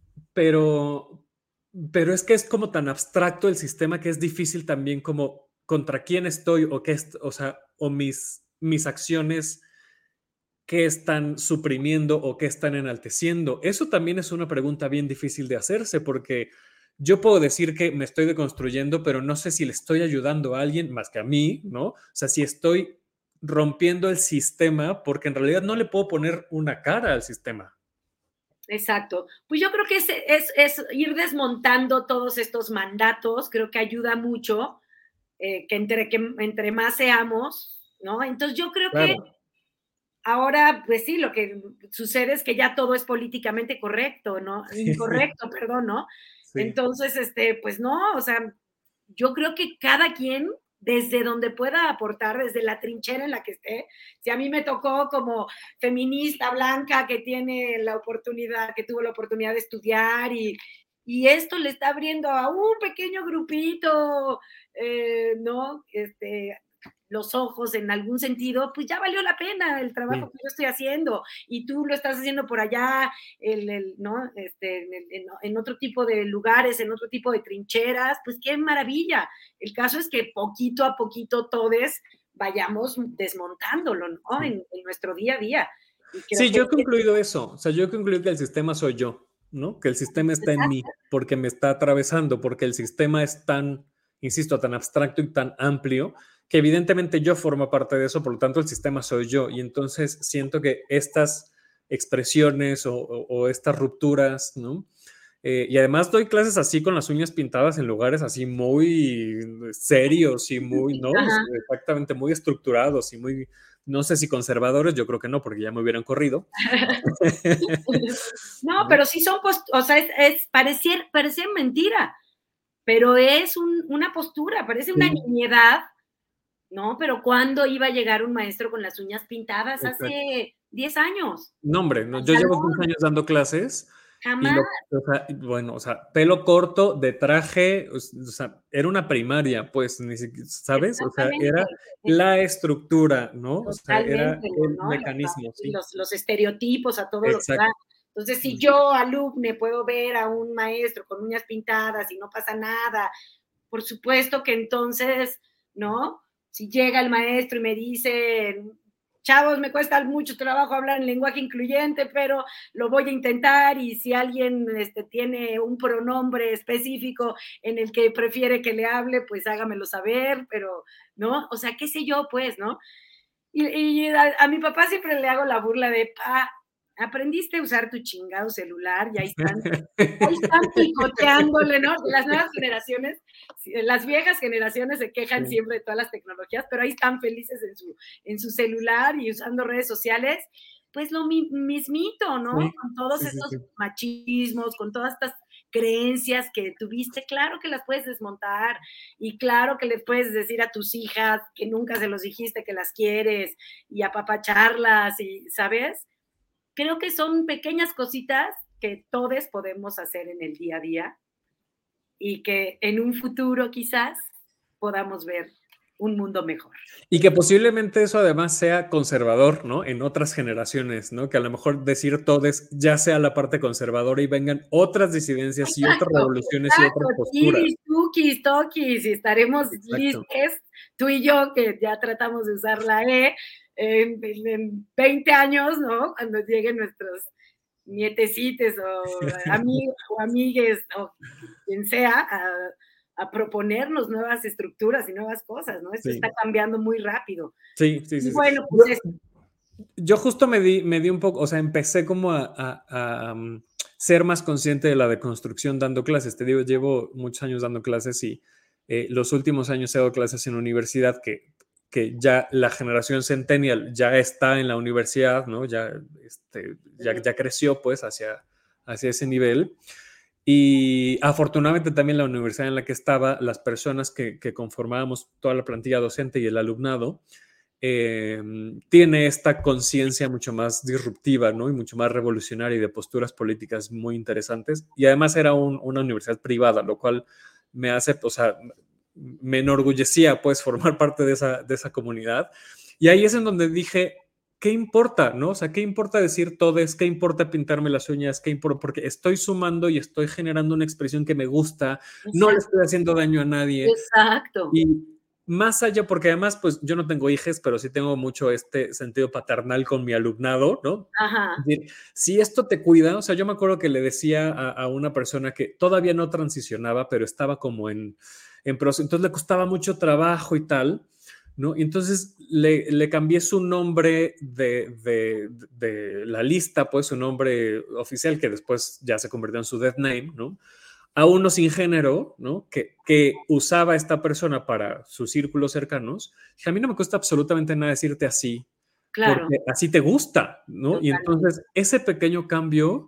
Pero, pero es que es como tan abstracto el sistema que es difícil también como contra quién estoy o qué, o sea, o mis, mis acciones qué están suprimiendo o qué están enalteciendo. Eso también es una pregunta bien difícil de hacerse porque yo puedo decir que me estoy deconstruyendo, pero no sé si le estoy ayudando a alguien más que a mí, ¿no? O sea, si estoy rompiendo el sistema porque en realidad no le puedo poner una cara al sistema. Exacto. Pues yo creo que es, es, es ir desmontando todos estos mandatos, creo que ayuda mucho, eh, que, entre, que entre más seamos, ¿no? Entonces yo creo claro. que ahora, pues sí, lo que sucede es que ya todo es políticamente correcto, ¿no? Incorrecto, perdón, ¿no? Sí. Entonces, este, pues no, o sea, yo creo que cada quien desde donde pueda aportar, desde la trinchera en la que esté. Si a mí me tocó como feminista blanca que tiene la oportunidad, que tuvo la oportunidad de estudiar y, y esto le está abriendo a un pequeño grupito, eh, ¿no? Este, los ojos en algún sentido, pues ya valió la pena el trabajo sí. que yo estoy haciendo y tú lo estás haciendo por allá, el, el, ¿no? este, en, en, en otro tipo de lugares, en otro tipo de trincheras, pues qué maravilla. El caso es que poquito a poquito todos vayamos desmontándolo, ¿no? Sí. En, en nuestro día a día. Y creo sí, que yo he concluido eso, o sea, yo he concluido que el sistema soy yo, ¿no? Que el sistema está en mí, porque me está atravesando, porque el sistema es tan, insisto, tan abstracto y tan amplio que evidentemente yo formo parte de eso, por lo tanto el sistema soy yo, y entonces siento que estas expresiones o, o, o estas rupturas, ¿no? Eh, y además doy clases así con las uñas pintadas en lugares así muy serios y muy, ¿no? Ajá. Exactamente, muy estructurados y muy, no sé si conservadores, yo creo que no, porque ya me hubieran corrido. No, pero sí son, post- o sea, es, es parecer, parecer mentira, pero es un, una postura, parece una Sí. niñedad, ¿no? Pero ¿cuándo iba a llegar un maestro con las uñas pintadas? Exacto. Hace diez años. No, hombre, no, Al yo llevo salón. diez años dando clases y Jamás. lo, o sea, y bueno, o sea, pelo corto, de traje, o s- o sea, era una primaria, pues, ni siquiera, ¿sabes? O sea, Exactamente. era la estructura, ¿no? O sea, era Totalmente, el ¿no? mecanismo, Y sí. los, los estereotipos a todo lo que da. Exacto. Entonces, si Mm. yo, alumne, puedo ver a un maestro con uñas pintadas y no pasa nada, por supuesto que entonces, ¿no? Si llega el maestro y me dice, chavos, me cuesta mucho trabajo hablar en lenguaje incluyente, pero lo voy a intentar, y si alguien este, tiene un pronombre específico en el que prefiere que le hable, pues hágamelo saber, pero, ¿no? O sea, qué sé yo, pues, ¿no? Y, y a, a mi papá siempre le hago la burla de, pa, aprendiste a usar tu chingado celular, ya están, ahí están picoteándole, ¿no? Las nuevas generaciones, las viejas generaciones se quejan Sí. siempre de todas las tecnologías, pero ahí están felices en su, en su celular y usando redes sociales. Pues lo mi, mismito, ¿no? Sí, Con todos sí, sí, estos sí. machismos, con todas estas creencias que tuviste, claro que las puedes desmontar, y claro que le puedes decir a tus hijas que nunca se los dijiste que las quieres, y apapacharlas, y, ¿sabes? Creo que son pequeñas cositas que todos podemos hacer en el día a día, y que en un futuro quizás podamos ver un mundo mejor. Y que posiblemente eso además sea conservador, ¿no? En otras generaciones, ¿no? Que a lo mejor decir todes ya sea la parte conservadora y vengan otras disidencias y otras Exacto, revoluciones y exacto, otras posturas. tiris, tukis, tokis, y estaremos Exacto. listes, tú y yo, que ya tratamos de usar la E, en, en veinte años, ¿no? Cuando lleguen nuestros nietecitos o amigos o amigues o quien sea a, a proponernos nuevas estructuras y nuevas cosas, ¿no? Esto Sí. está cambiando muy rápido. Sí, sí, sí. Y sí. bueno, pues Yo, es, yo justo me di, me di un poco, o sea, empecé como a, a, a um, ser más consciente de la deconstrucción dando clases. Te digo, llevo muchos años dando clases y eh, los últimos años he dado clases en universidad que, que ya la generación centennial ya está en la universidad, ¿no? Ya, este, ya, ya creció pues hacia, hacia ese nivel. Y afortunadamente también la universidad en la que estaba, las personas que, que conformábamos toda la plantilla docente y el alumnado, eh, tiene esta conciencia mucho más disruptiva, ¿no? Y mucho más revolucionaria y de posturas políticas muy interesantes. Y además era un, una universidad privada, lo cual me hace, o sea, me enorgullecía pues formar parte de esa, de esa comunidad. Y ahí es en donde dije, ¿qué importa, no? O sea, ¿qué importa decir todes? ¿Qué importa pintarme las uñas? ¿Qué importa? Porque estoy sumando y estoy generando una expresión que me gusta, no le estoy haciendo daño a nadie. Exacto. Y más allá, porque además, pues yo no tengo hijos, pero sí tengo mucho este sentido paternal con mi alumnado, ¿no? Ajá. Es decir, si esto te cuida, o sea, yo me acuerdo que le decía a, a una persona que todavía no transicionaba, pero estaba como en, en proceso, entonces le costaba mucho trabajo y tal, ¿no? Y entonces le, le cambié su nombre de, de, de la lista, pues su nombre oficial, que después ya se convirtió en su death name, ¿no? A uno sin género, ¿no? Que, que usaba esta persona para sus círculos cercanos. Dije, a mí no me cuesta absolutamente nada decirte así, Claro. porque así te gusta, ¿no? Totalmente. Y entonces ese pequeño cambio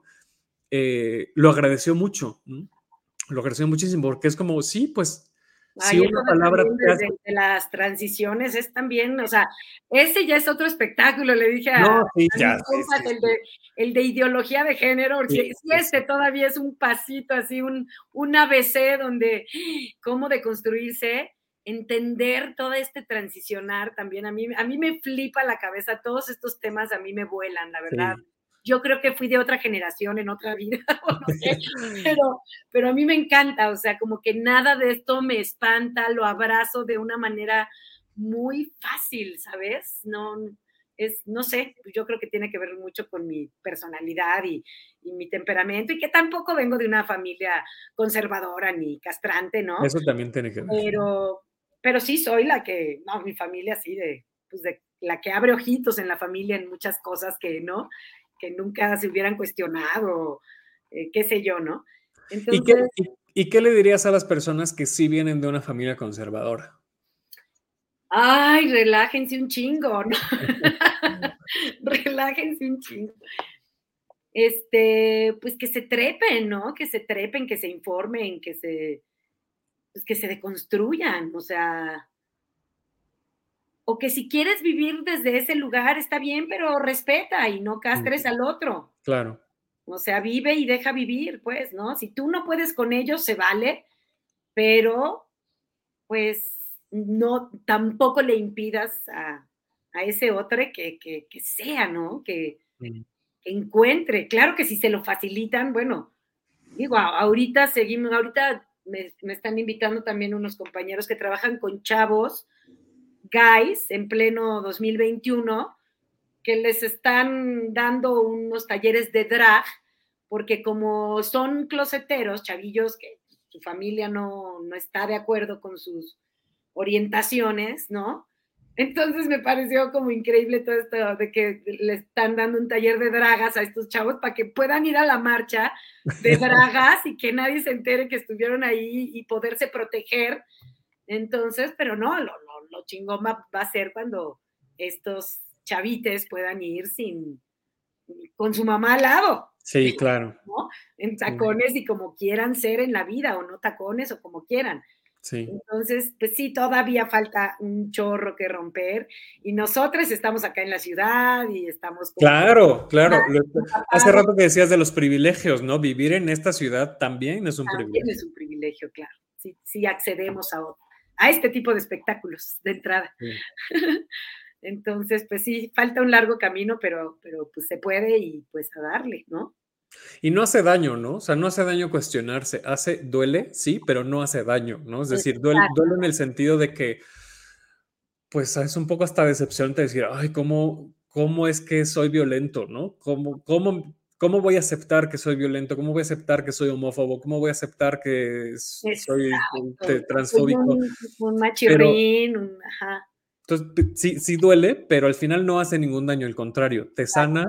eh, lo agradeció mucho, ¿no? Lo agradeció muchísimo, porque es como, sí, pues, si Ahí es una donde palabra también te de, hace... de, de las transiciones es también, o sea, ese ya es otro espectáculo, le dije a, No, sí, a ya, mis sí, compas, sí, el, sí. de, el de ideología de género, porque Sí, si, si sí, este sí. todavía es un pasito así, un, un A B C donde cómo deconstruirse, entender todo este transicionar también, a mí, a mí me flipa la cabeza, todos estos temas a mí me vuelan, la verdad. Sí. Yo creo que fui de otra generación en otra vida, no sé, pero, pero a mí me encanta, o sea, como que nada de esto me espanta, lo abrazo de una manera muy fácil, ¿sabes? No, es, no sé, yo creo que tiene que ver mucho con mi personalidad y, y mi temperamento, y que tampoco vengo de una familia conservadora ni castrante, ¿no? Eso también tiene que ver. Pero, pero sí soy la que, no, mi familia sí, de, pues de la que abre ojitos en la familia en muchas cosas que no, que nunca se hubieran cuestionado, eh, qué sé yo, ¿no? ¿Y qué, Entonces, y, y qué le dirías a las personas que sí vienen de una familia conservadora? ay, relájense un chingo, ¿no? Relájense un chingo. Este, pues que se trepen, ¿no? Que se trepen, que se informen, que se, pues que se deconstruyan, o sea, o que si quieres vivir desde ese lugar está bien, pero respeta y no Mm, castres al otro. claro. O sea, vive y deja vivir, pues, ¿no? Si tú no puedes con ellos, se vale, pero pues no, tampoco le impidas a, a ese otro que, que, que sea, ¿no? Que, Mm. que encuentre. Claro que si se lo facilitan, bueno, digo, ahorita seguimos, ahorita me, me están invitando también unos compañeros que trabajan con chavos, guys, en pleno dos mil veintiuno, que les están dando unos talleres de drag, porque como son closeteros, chavillos que su familia no, no está de acuerdo con sus orientaciones, ¿no? Entonces me pareció como increíble todo esto de que le están dando un taller de dragas a estos chavos para que puedan ir a la marcha de dragas y que nadie se entere que estuvieron ahí y poderse proteger. Entonces, pero no, lo, lo, lo chingón va, va a ser cuando estos chavites puedan ir sin, con su mamá al lado, Sí, claro. ¿no? En Sí, tacones y como quieran ser en la vida, o no tacones, o como quieran. sí. Entonces, pues sí, todavía falta un chorro que romper. Y nosotros estamos acá en la ciudad y estamos como que Claro, claro. Lo- hace tapados, rato que decías de los privilegios, ¿no? Vivir en esta ciudad también es un también privilegio. es un privilegio, claro. Sí, sí accedemos a, a este tipo de espectáculos de entrada. Sí. Entonces, pues sí, falta un largo camino, pero, pero pues se puede y pues a darle, ¿no? Y no hace daño, ¿no? O sea, no hace daño cuestionarse. Hace, duele, sí, pero no hace daño, ¿no? Es decir, duele, Exacto. duele en el sentido de que, pues, es un poco hasta decepcionante decir, ay, ¿cómo, cómo es que soy violento, ¿no? ¿Cómo, cómo, cómo voy a aceptar que soy violento? ¿Cómo voy a aceptar que soy homófobo? ¿Cómo voy a aceptar que s- soy Exacto. eh, Soy transfóbico? un, un Pero, machirrín, un, ajá. entonces, p- sí, sí duele, pero al final no hace ningún daño, al contrario, te sana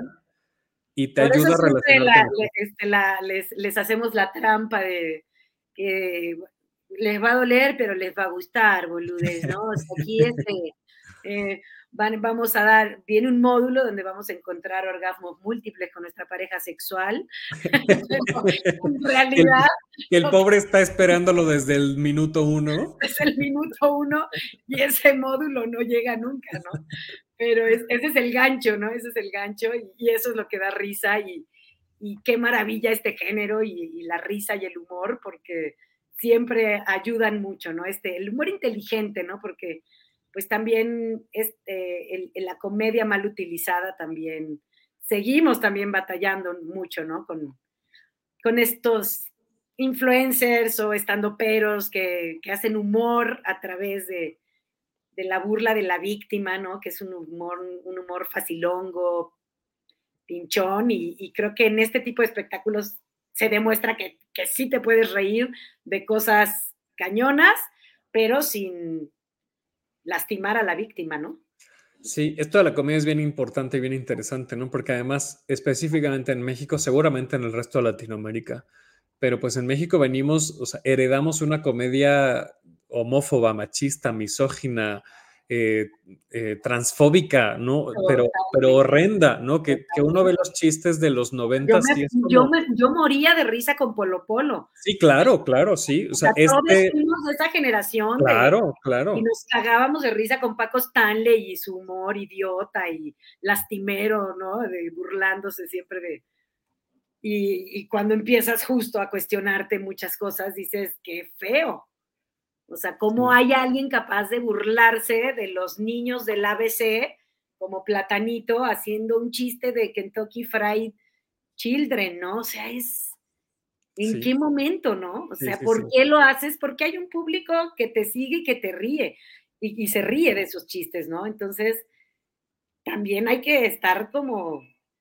y te Por eso ayuda a siempre relacionarte la, mejor. le- este, la- les, les hacemos la trampa de que les va a doler, pero les va a gustar, boludes, ¿no? O sea, aquí este, eh, van, vamos a dar, viene un módulo donde vamos a encontrar orgasmos múltiples con nuestra pareja sexual. Pero en Que el, realidad, que el lo que pobre está esperándolo desde el minuto uno. es el minuto uno y ese módulo no llega nunca, ¿no? Pero es, ese es el gancho, ¿no? Ese es el gancho y, y eso es lo que da risa y, y qué maravilla este género y, y, la risa y el humor, porque siempre ayudan mucho, ¿no? Este, el humor inteligente, ¿no? Porque pues también este, el, el, la comedia mal utilizada también, seguimos también batallando mucho, ¿no? Con, con estos influencers o estandoperos que, que hacen humor a través de, de la burla de la víctima, ¿no? Que es un humor, un humor facilongo, pinchón, y, y creo que en este tipo de espectáculos se demuestra que, que sí te puedes reír de cosas cañonas, pero sin lastimar a la víctima, ¿no? Sí, esto de la comedia es bien importante y bien interesante, ¿no? Porque además, específicamente en México, seguramente en el resto de Latinoamérica, pero pues en México venimos, o sea, heredamos una comedia homófoba, machista, misógina, eh, eh, transfóbica, ¿no? Pero, pero Totalmente, horrenda, ¿no? Que, que uno ve totalmente. los chistes de los Yo, noventas me, y es yo, como, me, yo moría de risa con Polo Polo. sí, claro, claro, sí. O O sea, sea, todos este, fuimos de esa generación de, claro, y claro. nos cagábamos de risa con Paco Stanley y su humor idiota y lastimero, ¿no? De burlándose siempre de... Y, y cuando empiezas justo a cuestionarte muchas cosas, dices, qué feo. O sea, ¿cómo Sí, hay alguien capaz de burlarse de los niños del A B C como Platanito haciendo un chiste de Kentucky Fried Children, ¿no? O sea, es... ¿En sí, qué momento, no? O sí, sea, sí, sí. ¿por qué lo haces? Porque hay un público que te sigue y que te ríe y, y se ríe de esos chistes, ¿no? Entonces, también hay que estar como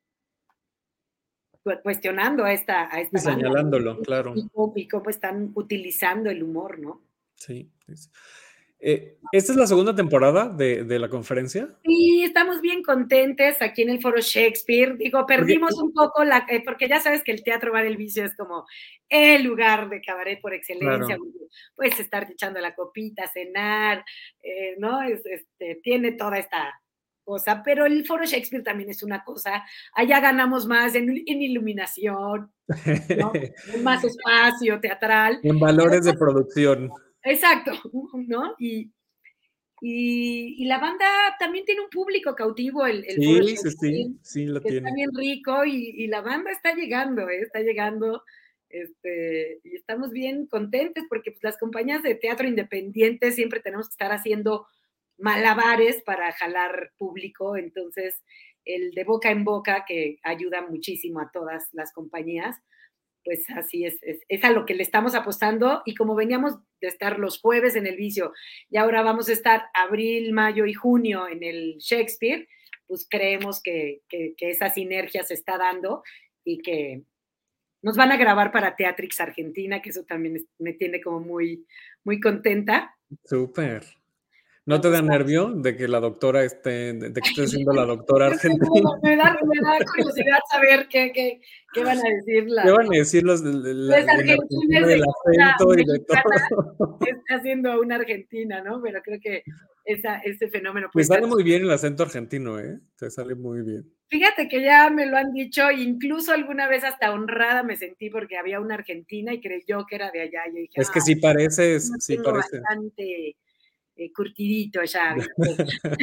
cu- cuestionando a esta, a Y esta banda, ¿no? señalándolo, Y, claro. y cómo, y cómo están utilizando el humor, ¿no? Sí, sí, sí. Eh, ¿Esta es la segunda temporada de, de la conferencia? Sí, estamos bien contentes aquí en el Foro Shakespeare. Digo, perdimos porque, un poco la, eh, porque ya sabes que el Teatro Bar El Vicio es como el lugar de cabaret por excelencia. Claro. Puedes estar echando la copita, cenar, eh, ¿no? Es, este, tiene toda esta cosa, pero el Foro Shakespeare también es una cosa. Allá ganamos más en, en iluminación, ¿no? En más espacio teatral. En valores de producción. Exacto, ¿no? Y, y, y la banda también tiene un público cautivo, el, el sí, Foro sí, sí, sí, lo que tiene. está bien rico y, y la banda está llegando, ¿eh? Está llegando, este, y estamos bien contentes porque pues, las compañías de teatro independientes siempre tenemos que estar haciendo malabares para jalar público, entonces el de boca en boca que ayuda muchísimo a todas las compañías, pues así es, es, es a lo que le estamos apostando y como veníamos de estar los jueves en el Vicio y ahora vamos a estar abril, mayo y junio en el Shakespeare, pues creemos que, que, que esa sinergia se está dando y que nos van a grabar para Teatrix Argentina, que eso también es, me tiene como muy, muy contenta. Súper. ¿No te da nervio de que la doctora esté, de que esté siendo la doctora argentina? Me da, me da curiosidad saber qué, qué, qué van a decir. La, ¿Qué van a decir los, la, los argentinos del acento y de todo? Está haciendo una argentina, ¿no? Pero creo que esa, ese fenómeno... Pues sale muy bien el acento argentino, ¿eh? Te sale muy bien. Fíjate que ya me lo han dicho, incluso alguna vez hasta honrada me sentí porque había una argentina y creyó que era de allá. Y dije, es que sí pareces, no sí parece. Bastante eh, curtidito ya, ¿viste?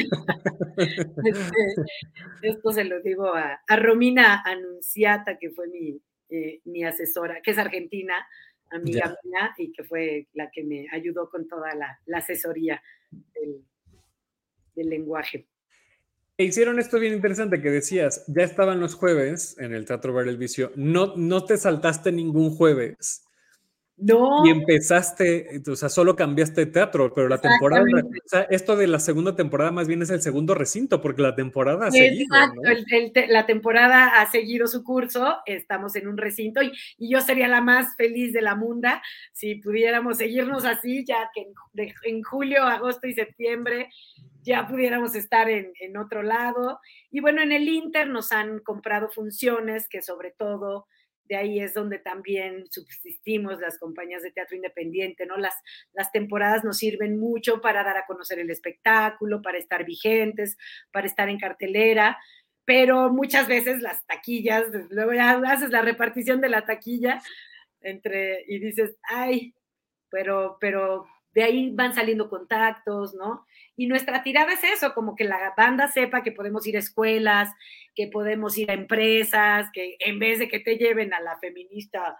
este, esto se lo digo a, a Romina Anunciata, que fue mi, eh, mi asesora, que es argentina, amiga ya. mía, y que fue la que me ayudó con toda la, la asesoría del, del lenguaje. E hicieron esto bien interesante que decías, ya estaban los jueves en el Teatro Bar El Vicio, no, no te saltaste ningún jueves. No. Y empezaste, o sea, solo cambiaste de teatro, pero la temporada, o sea, esto de la segunda temporada más bien es el segundo recinto, porque la temporada ha seguido, Exacto, ¿no? el, el, la temporada ha seguido su curso, estamos en un recinto y, y yo sería la más feliz de la munda si pudiéramos seguirnos así, ya que en, de, en julio, agosto y septiembre ya pudiéramos estar en, en otro lado. Y bueno, en el Inter nos han comprado funciones que sobre todo de ahí es donde también subsistimos las compañías de teatro independiente, ¿no? Las, las temporadas nos sirven mucho para dar a conocer el espectáculo, para estar vigentes, para estar en cartelera, pero muchas veces las taquillas, luego ya haces la repartición de la taquilla entre, y dices, ay, pero, pero de ahí van saliendo contactos, ¿no? Y nuestra tirada es eso, como que la banda sepa que podemos ir a escuelas, que podemos ir a empresas, que en vez de que te lleven a la feminista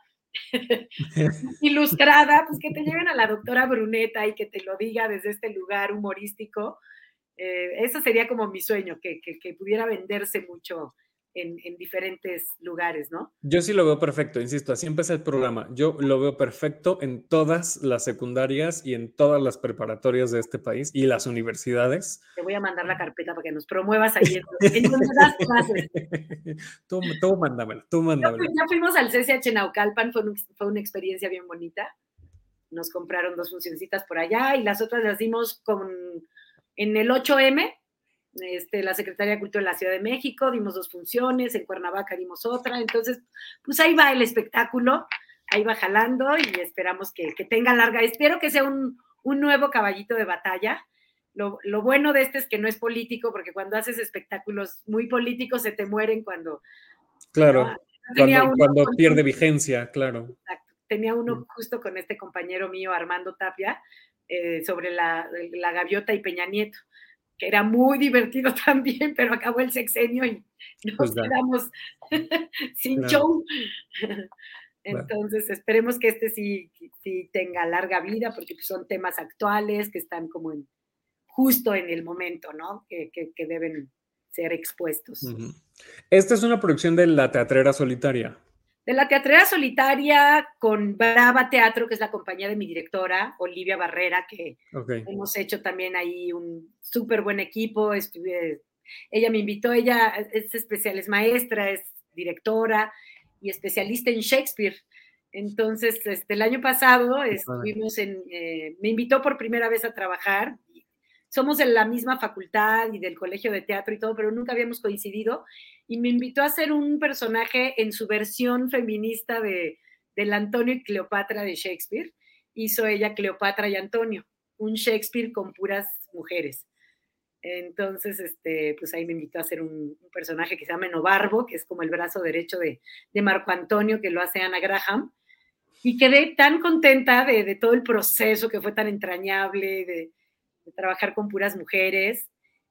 ilustrada, pues que te lleven a la doctora Bruneta y que te lo diga desde este lugar humorístico. Eh, eso sería como mi sueño, que, que, que pudiera venderse mucho en, en diferentes lugares, ¿no? Yo sí lo veo perfecto, insisto, así empieza el programa. Yo lo veo perfecto en todas las secundarias y en todas las preparatorias de este país y las universidades. Te voy a mandar la carpeta para que nos promuevas ahí en, en donde das clases. Tú, tú mándamela, tú mándamela. Ya fuimos al C C H Naucalpan, fue, un, fue una experiencia bien bonita. Nos compraron dos funcioncitas por allá y las otras las dimos con, en el ocho eme, este, la Secretaría de Cultura de la Ciudad de México, dimos dos funciones, en Cuernavaca dimos otra, entonces, pues ahí va el espectáculo, ahí va jalando y esperamos que, que tenga larga, espero que sea un, un nuevo caballito de batalla. Lo, lo bueno de este es que no es político, porque cuando haces espectáculos muy políticos se te mueren cuando... Claro, ¿no? cuando, uno, cuando pierde uno, vigencia, claro. Exacto. Tenía uno justo con este compañero mío, Armando Tapia, eh, sobre la, la gaviota y Peña Nieto, que era muy divertido también, pero acabó el sexenio y nos pues quedamos sin claro. show. Entonces, claro. Esperemos que este sí, sí tenga larga vida, porque son temas actuales que están como en, justo en el momento, ¿no? Que, que, que deben ser expuestos. Uh-huh. Esta es una producción de La Teatrera Solitaria. De La Teatrera Solitaria con Brava Teatro, que es la compañía de mi directora, Olivia Barrera, que okay. hemos hecho también ahí un súper buen equipo. Estuve, ella me invitó, ella es especial, es maestra, es directora y especialista en Shakespeare. Entonces, este, el año pasado estuvimos en, eh, me invitó por primera vez a trabajar. Somos en la misma facultad y del colegio de teatro y todo, pero nunca habíamos coincidido. Y me invitó a hacer un personaje en su versión feminista de, del Antonio y Cleopatra de Shakespeare. Hizo ella Cleopatra y Antonio, un Shakespeare con puras mujeres. Entonces, este, pues ahí me invitó a hacer un, un personaje que se llama Enobarbo, que es como el brazo derecho de, de Marco Antonio, que lo hace Ana Graham. Y quedé tan contenta de, de todo el proceso que fue tan entrañable, de, de trabajar con puras mujeres.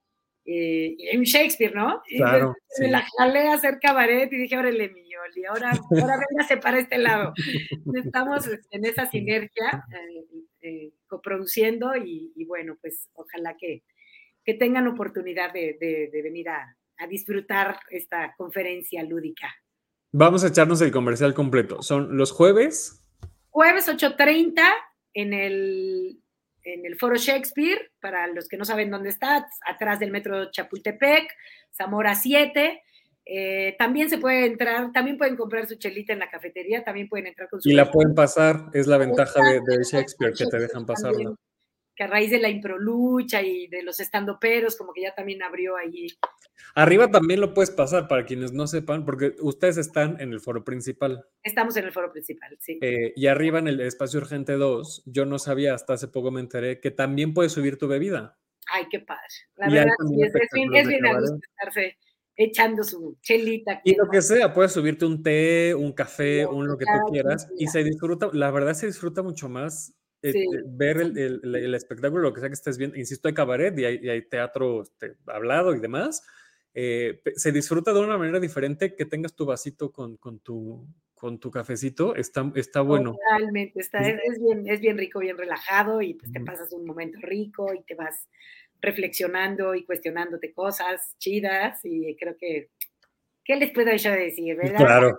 Eh, y un Shakespeare, ¿no? Claro, y me sí. la jalé a hacer cabaret y dije, órale, mi Yoli, ahora, ahora véngase para este lado. Estamos en esa sinergia, eh, eh, coproduciendo y, y bueno, pues ojalá que, que tengan oportunidad de, de, de venir a, a disfrutar esta conferencia lúdica. Vamos a echarnos el comercial completo. Son los jueves. Jueves ocho treinta en el, en el Foro Shakespeare, para los que no saben dónde está, atrás del metro Chapultepec, Zamora siete. Eh, también se puede entrar, también pueden comprar su chelita en la cafetería, también pueden entrar con su... Y la pueden pasar, es la ventaja de, de Shakespeare, que te dejan pasarla. También, que a raíz de la improlucha y de los estandoperos, como que ya también abrió allí. Arriba también lo puedes pasar, para quienes no sepan, porque ustedes están en el foro principal. Estamos en el foro principal, sí. Eh, y arriba en el espacio urgente dos, yo no sabía, hasta hace poco me enteré, que también puedes subir tu bebida. Ay, qué padre. La y verdad, sí, es, es bien, es bien a gusto estarse echando su chelita. Y lo que sea, puedes subirte un té, un café, un lo que tú quieras, y se disfruta, la verdad se disfruta mucho más eh, sí. ver el, el, el, el espectáculo, lo que sea que estés viendo. Insisto, hay cabaret y hay, y hay teatro este, hablado y demás. Eh, se disfruta de una manera diferente que tengas tu vasito con, con, tu, con tu cafecito, está, está bueno. Totalmente, está, es, es, bien, es bien rico, bien relajado y pues te pasas un momento rico y te vas reflexionando y cuestionándote cosas chidas y creo que, ¿qué les puedo yo decir, verdad? Claro.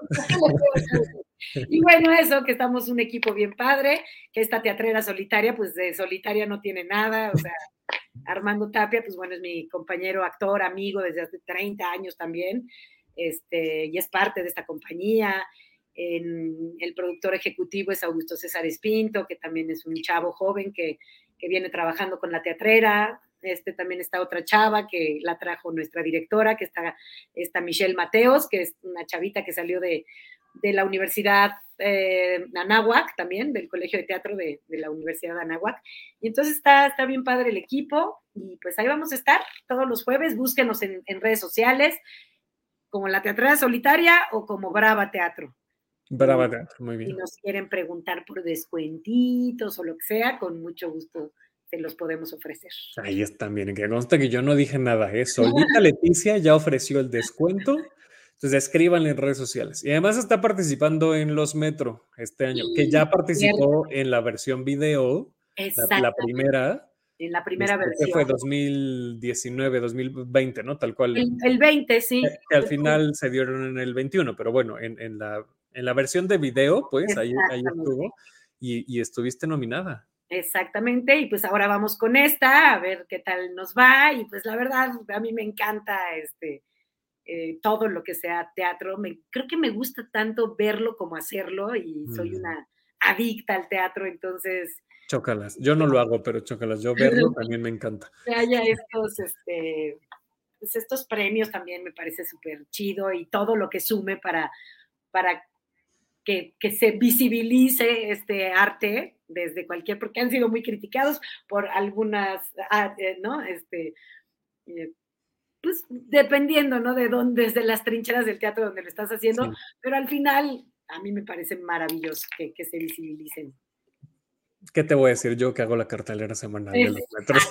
Y bueno, eso, que estamos un equipo bien padre, que esta teatrera solitaria, pues de solitaria no tiene nada, o sea, Armando Tapia, pues bueno, es mi compañero, actor, amigo desde hace treinta años también, este, y es parte de esta compañía. En, el productor ejecutivo es Augusto César Espinto, que también es un chavo joven que, que viene trabajando con la teatrera. Este también está otra chava que la trajo nuestra directora, que está, está Michelle Mateos, que es una chavita que salió de, de la Universidad eh, Anáhuac también, del Colegio de Teatro de, de la Universidad Anáhuac. Y entonces está, está bien padre el equipo y pues ahí vamos a estar todos los jueves. Búsquenos en, en redes sociales como La Teatrera Solitaria o como Brava Teatro. Brava Teatro, muy bien. Si nos quieren preguntar por descuentitos o lo que sea, con mucho gusto se los podemos ofrecer. Ahí está, miren, que consta que yo no dije nada, ¿eh? Solita Leticia ya ofreció el descuento, entonces escríbanle en redes sociales. Y además está participando en Los Metro este año, que ya participó en la versión video, la, la primera. En la primera este, versión. Que fue dos mil diecinueve, dos mil veinte, ¿no? Tal cual. El, el veinte, sí. Que, que al final se dieron en el veintiuno, pero bueno, en, en, la, en la versión de video, pues ahí, ahí estuvo y, y estuviste nominada. Exactamente, y pues ahora vamos con esta, a ver qué tal nos va, y pues la verdad, a mí me encanta este, eh, todo lo que sea teatro, me, creo que me gusta tanto verlo como hacerlo, y soy mm. una adicta al teatro, entonces... Chócalas, yo no lo hago, pero chócalas, yo verlo también me encanta. Que haya estos, este, pues estos premios también me parece súper chido, y todo lo que sume para, para que, que se visibilice este arte, desde cualquier, porque han sido muy criticados por algunas, ¿no? Este, eh, pues dependiendo, ¿no? De dónde, desde las trincheras del teatro donde lo estás haciendo, sí. Pero al final a mí me parece maravilloso que, que se visibilicen. ¿Qué te voy a decir yo que hago la cartelera semanal de los metros?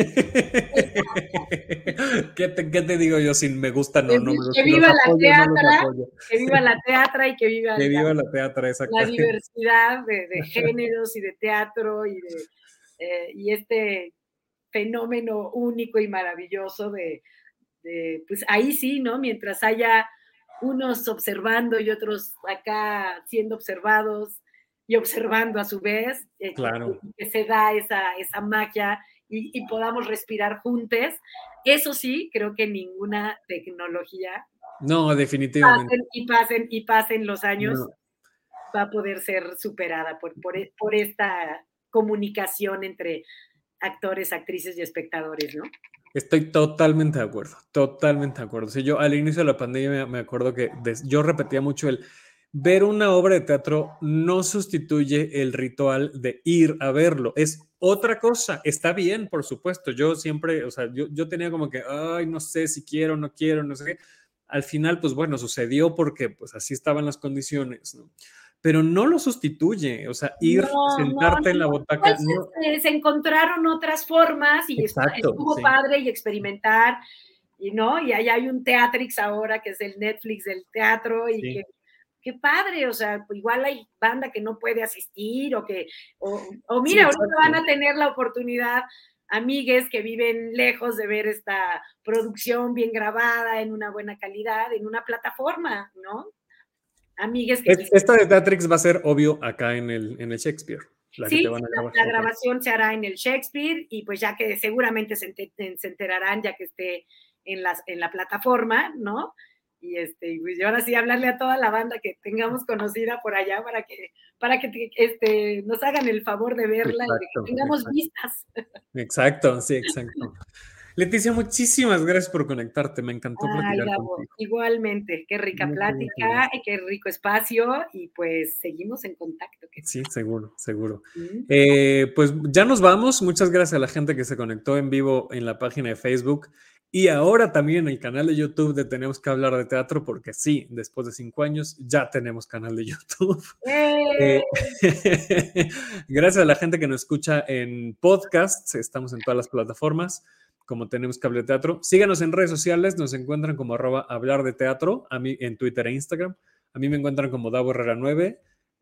¿Qué, te, ¿Qué te digo yo sin me gusta? No, no me gusta. Que viva la apoyo, teatra, no que viva la teatra y que viva, que viva la, la, teatra, la diversidad de, de géneros y de teatro y, de, eh, y este fenómeno único y maravilloso de, de, pues ahí sí, ¿no? Mientras haya unos observando y otros acá siendo observados, y observando a su vez, eh, claro. que, que se da esa, esa magia y, y podamos respirar juntos. Eso sí, creo que ninguna tecnología. No, definitivamente. Pasen y pasen y pasen los años. No. va a poder ser superada por, por, por esta comunicación entre actores, actrices y espectadores, ¿no? Estoy totalmente de acuerdo, totalmente de acuerdo. O sea, yo al inicio de la pandemia me acuerdo que des, yo repetía mucho el ver una obra de teatro no sustituye el ritual de ir a verlo, es otra cosa. Está bien, por supuesto. Yo siempre, o sea, yo, yo tenía como que, ay, no sé si quiero, no quiero, no sé qué. Al final, pues bueno, sucedió porque pues así estaban las condiciones, ¿no? Pero no lo sustituye, o sea, ir, no, sentarte no, en la no. butaca. Entonces, No. eh, se encontraron otras formas y Exacto, estuvo sí. padre y experimentar, y no, y ahí hay un Teatrix ahora que es el Netflix del teatro y sí. que qué padre, o sea, igual hay banda que no puede asistir o que, o, o mira, sí, ahorita van a tener la oportunidad, amigues que viven lejos de ver esta producción bien grabada en una buena calidad, en una plataforma, ¿no? Amigues que... Es, esta de Teatrix va a ser obvio acá en el, en el Shakespeare. La sí, que te van a grabar. la, la grabación se hará en el Shakespeare y pues ya que seguramente se, enter, se enterarán ya que esté en, las, en la plataforma, ¿no? Y este, pues yo ahora sí hablarle a toda la banda que tengamos conocida por allá para que, para que este, nos hagan el favor de verla exacto, y de que tengamos exacto. vistas. Exacto, sí, exacto. Leticia, muchísimas gracias por conectarte, me encantó Ay, platicar Gabo, contigo. Igualmente, qué rica muy plática, y qué rico espacio, y pues seguimos en contacto. Sí, seguro, seguro. ¿Mm? Eh, pues ya nos vamos, muchas gracias a la gente que se conectó en vivo en la página de Facebook, y ahora también en el canal de YouTube de Tenemos que hablar de teatro, porque sí, después de cinco años ya tenemos canal de YouTube. ¡Eh! Eh, gracias a la gente que nos escucha en podcasts, estamos en todas las plataformas, como Tenemos que hablar de teatro. Síganos en redes sociales, nos encuentran como arroba hablar de teatro, a mí en Twitter e Instagram. A mí me encuentran como Davo Herrera nueve.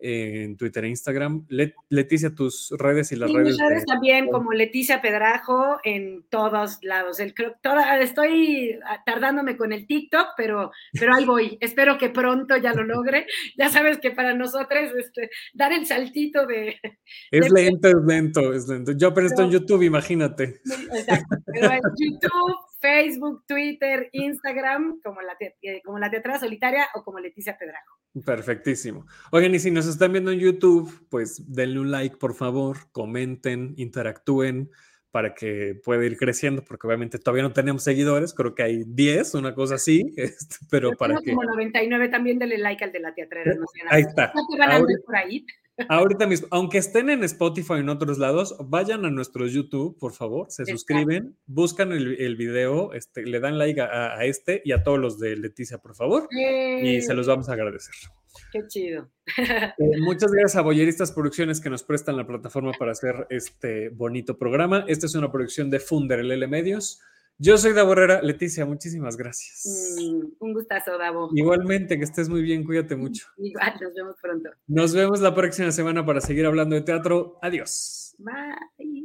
En Twitter e Instagram. Let, Leticia, tus redes y las sí, redes. Mis redes de... también como Leticia Pedrajo en todos lados. El, creo, toda, estoy tardándome con el TikTok, pero, pero ahí voy. Espero que pronto ya lo logre. Ya sabes que para nosotros este, dar el saltito de... Es de... lento, es lento, es lento. Yo pero estoy en YouTube, imagínate. Exacto. Pero en YouTube, Facebook, Twitter, Instagram, como la, como la Teatrera Solitaria o como Leticia Pedrajo. Perfectísimo. Oigan, y si nos están viendo en YouTube, pues denle un like, por favor, comenten, interactúen para que pueda ir creciendo, porque obviamente todavía no tenemos seguidores, creo que hay diez, una cosa así, este, pero Yo para tengo que... como noventa y nueve también, denle like al de la Teatrera. No sé, ahí está. ¿No te van a andar por ahí? Ahorita mismo, aunque estén en Spotify o en otros lados, vayan a nuestro YouTube, por favor, se Exacto. suscriben, buscan el, el video, este, le dan like a, a este y a todos los de Leticia, por favor, eh, y se los vamos a agradecer. Qué chido. Eh, muchas gracias a Boyeristas Producciones que nos prestan la plataforma para hacer este bonito programa. Esta es una producción de Funder, el L Medios. Yo soy Davo Herrera. Leticia, muchísimas gracias. Mm, un gustazo, Davo. Igualmente, que estés muy bien, cuídate mucho. Igual, nos vemos pronto. Nos vemos la próxima semana para seguir hablando de teatro. Adiós. Bye.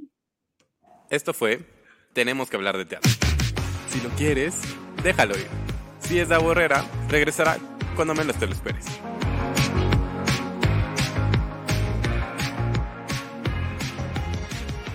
Esto fue Tenemos que hablar de teatro. Si lo quieres, déjalo ir. Si es Davo Herrera, regresará cuando menos te lo esperes.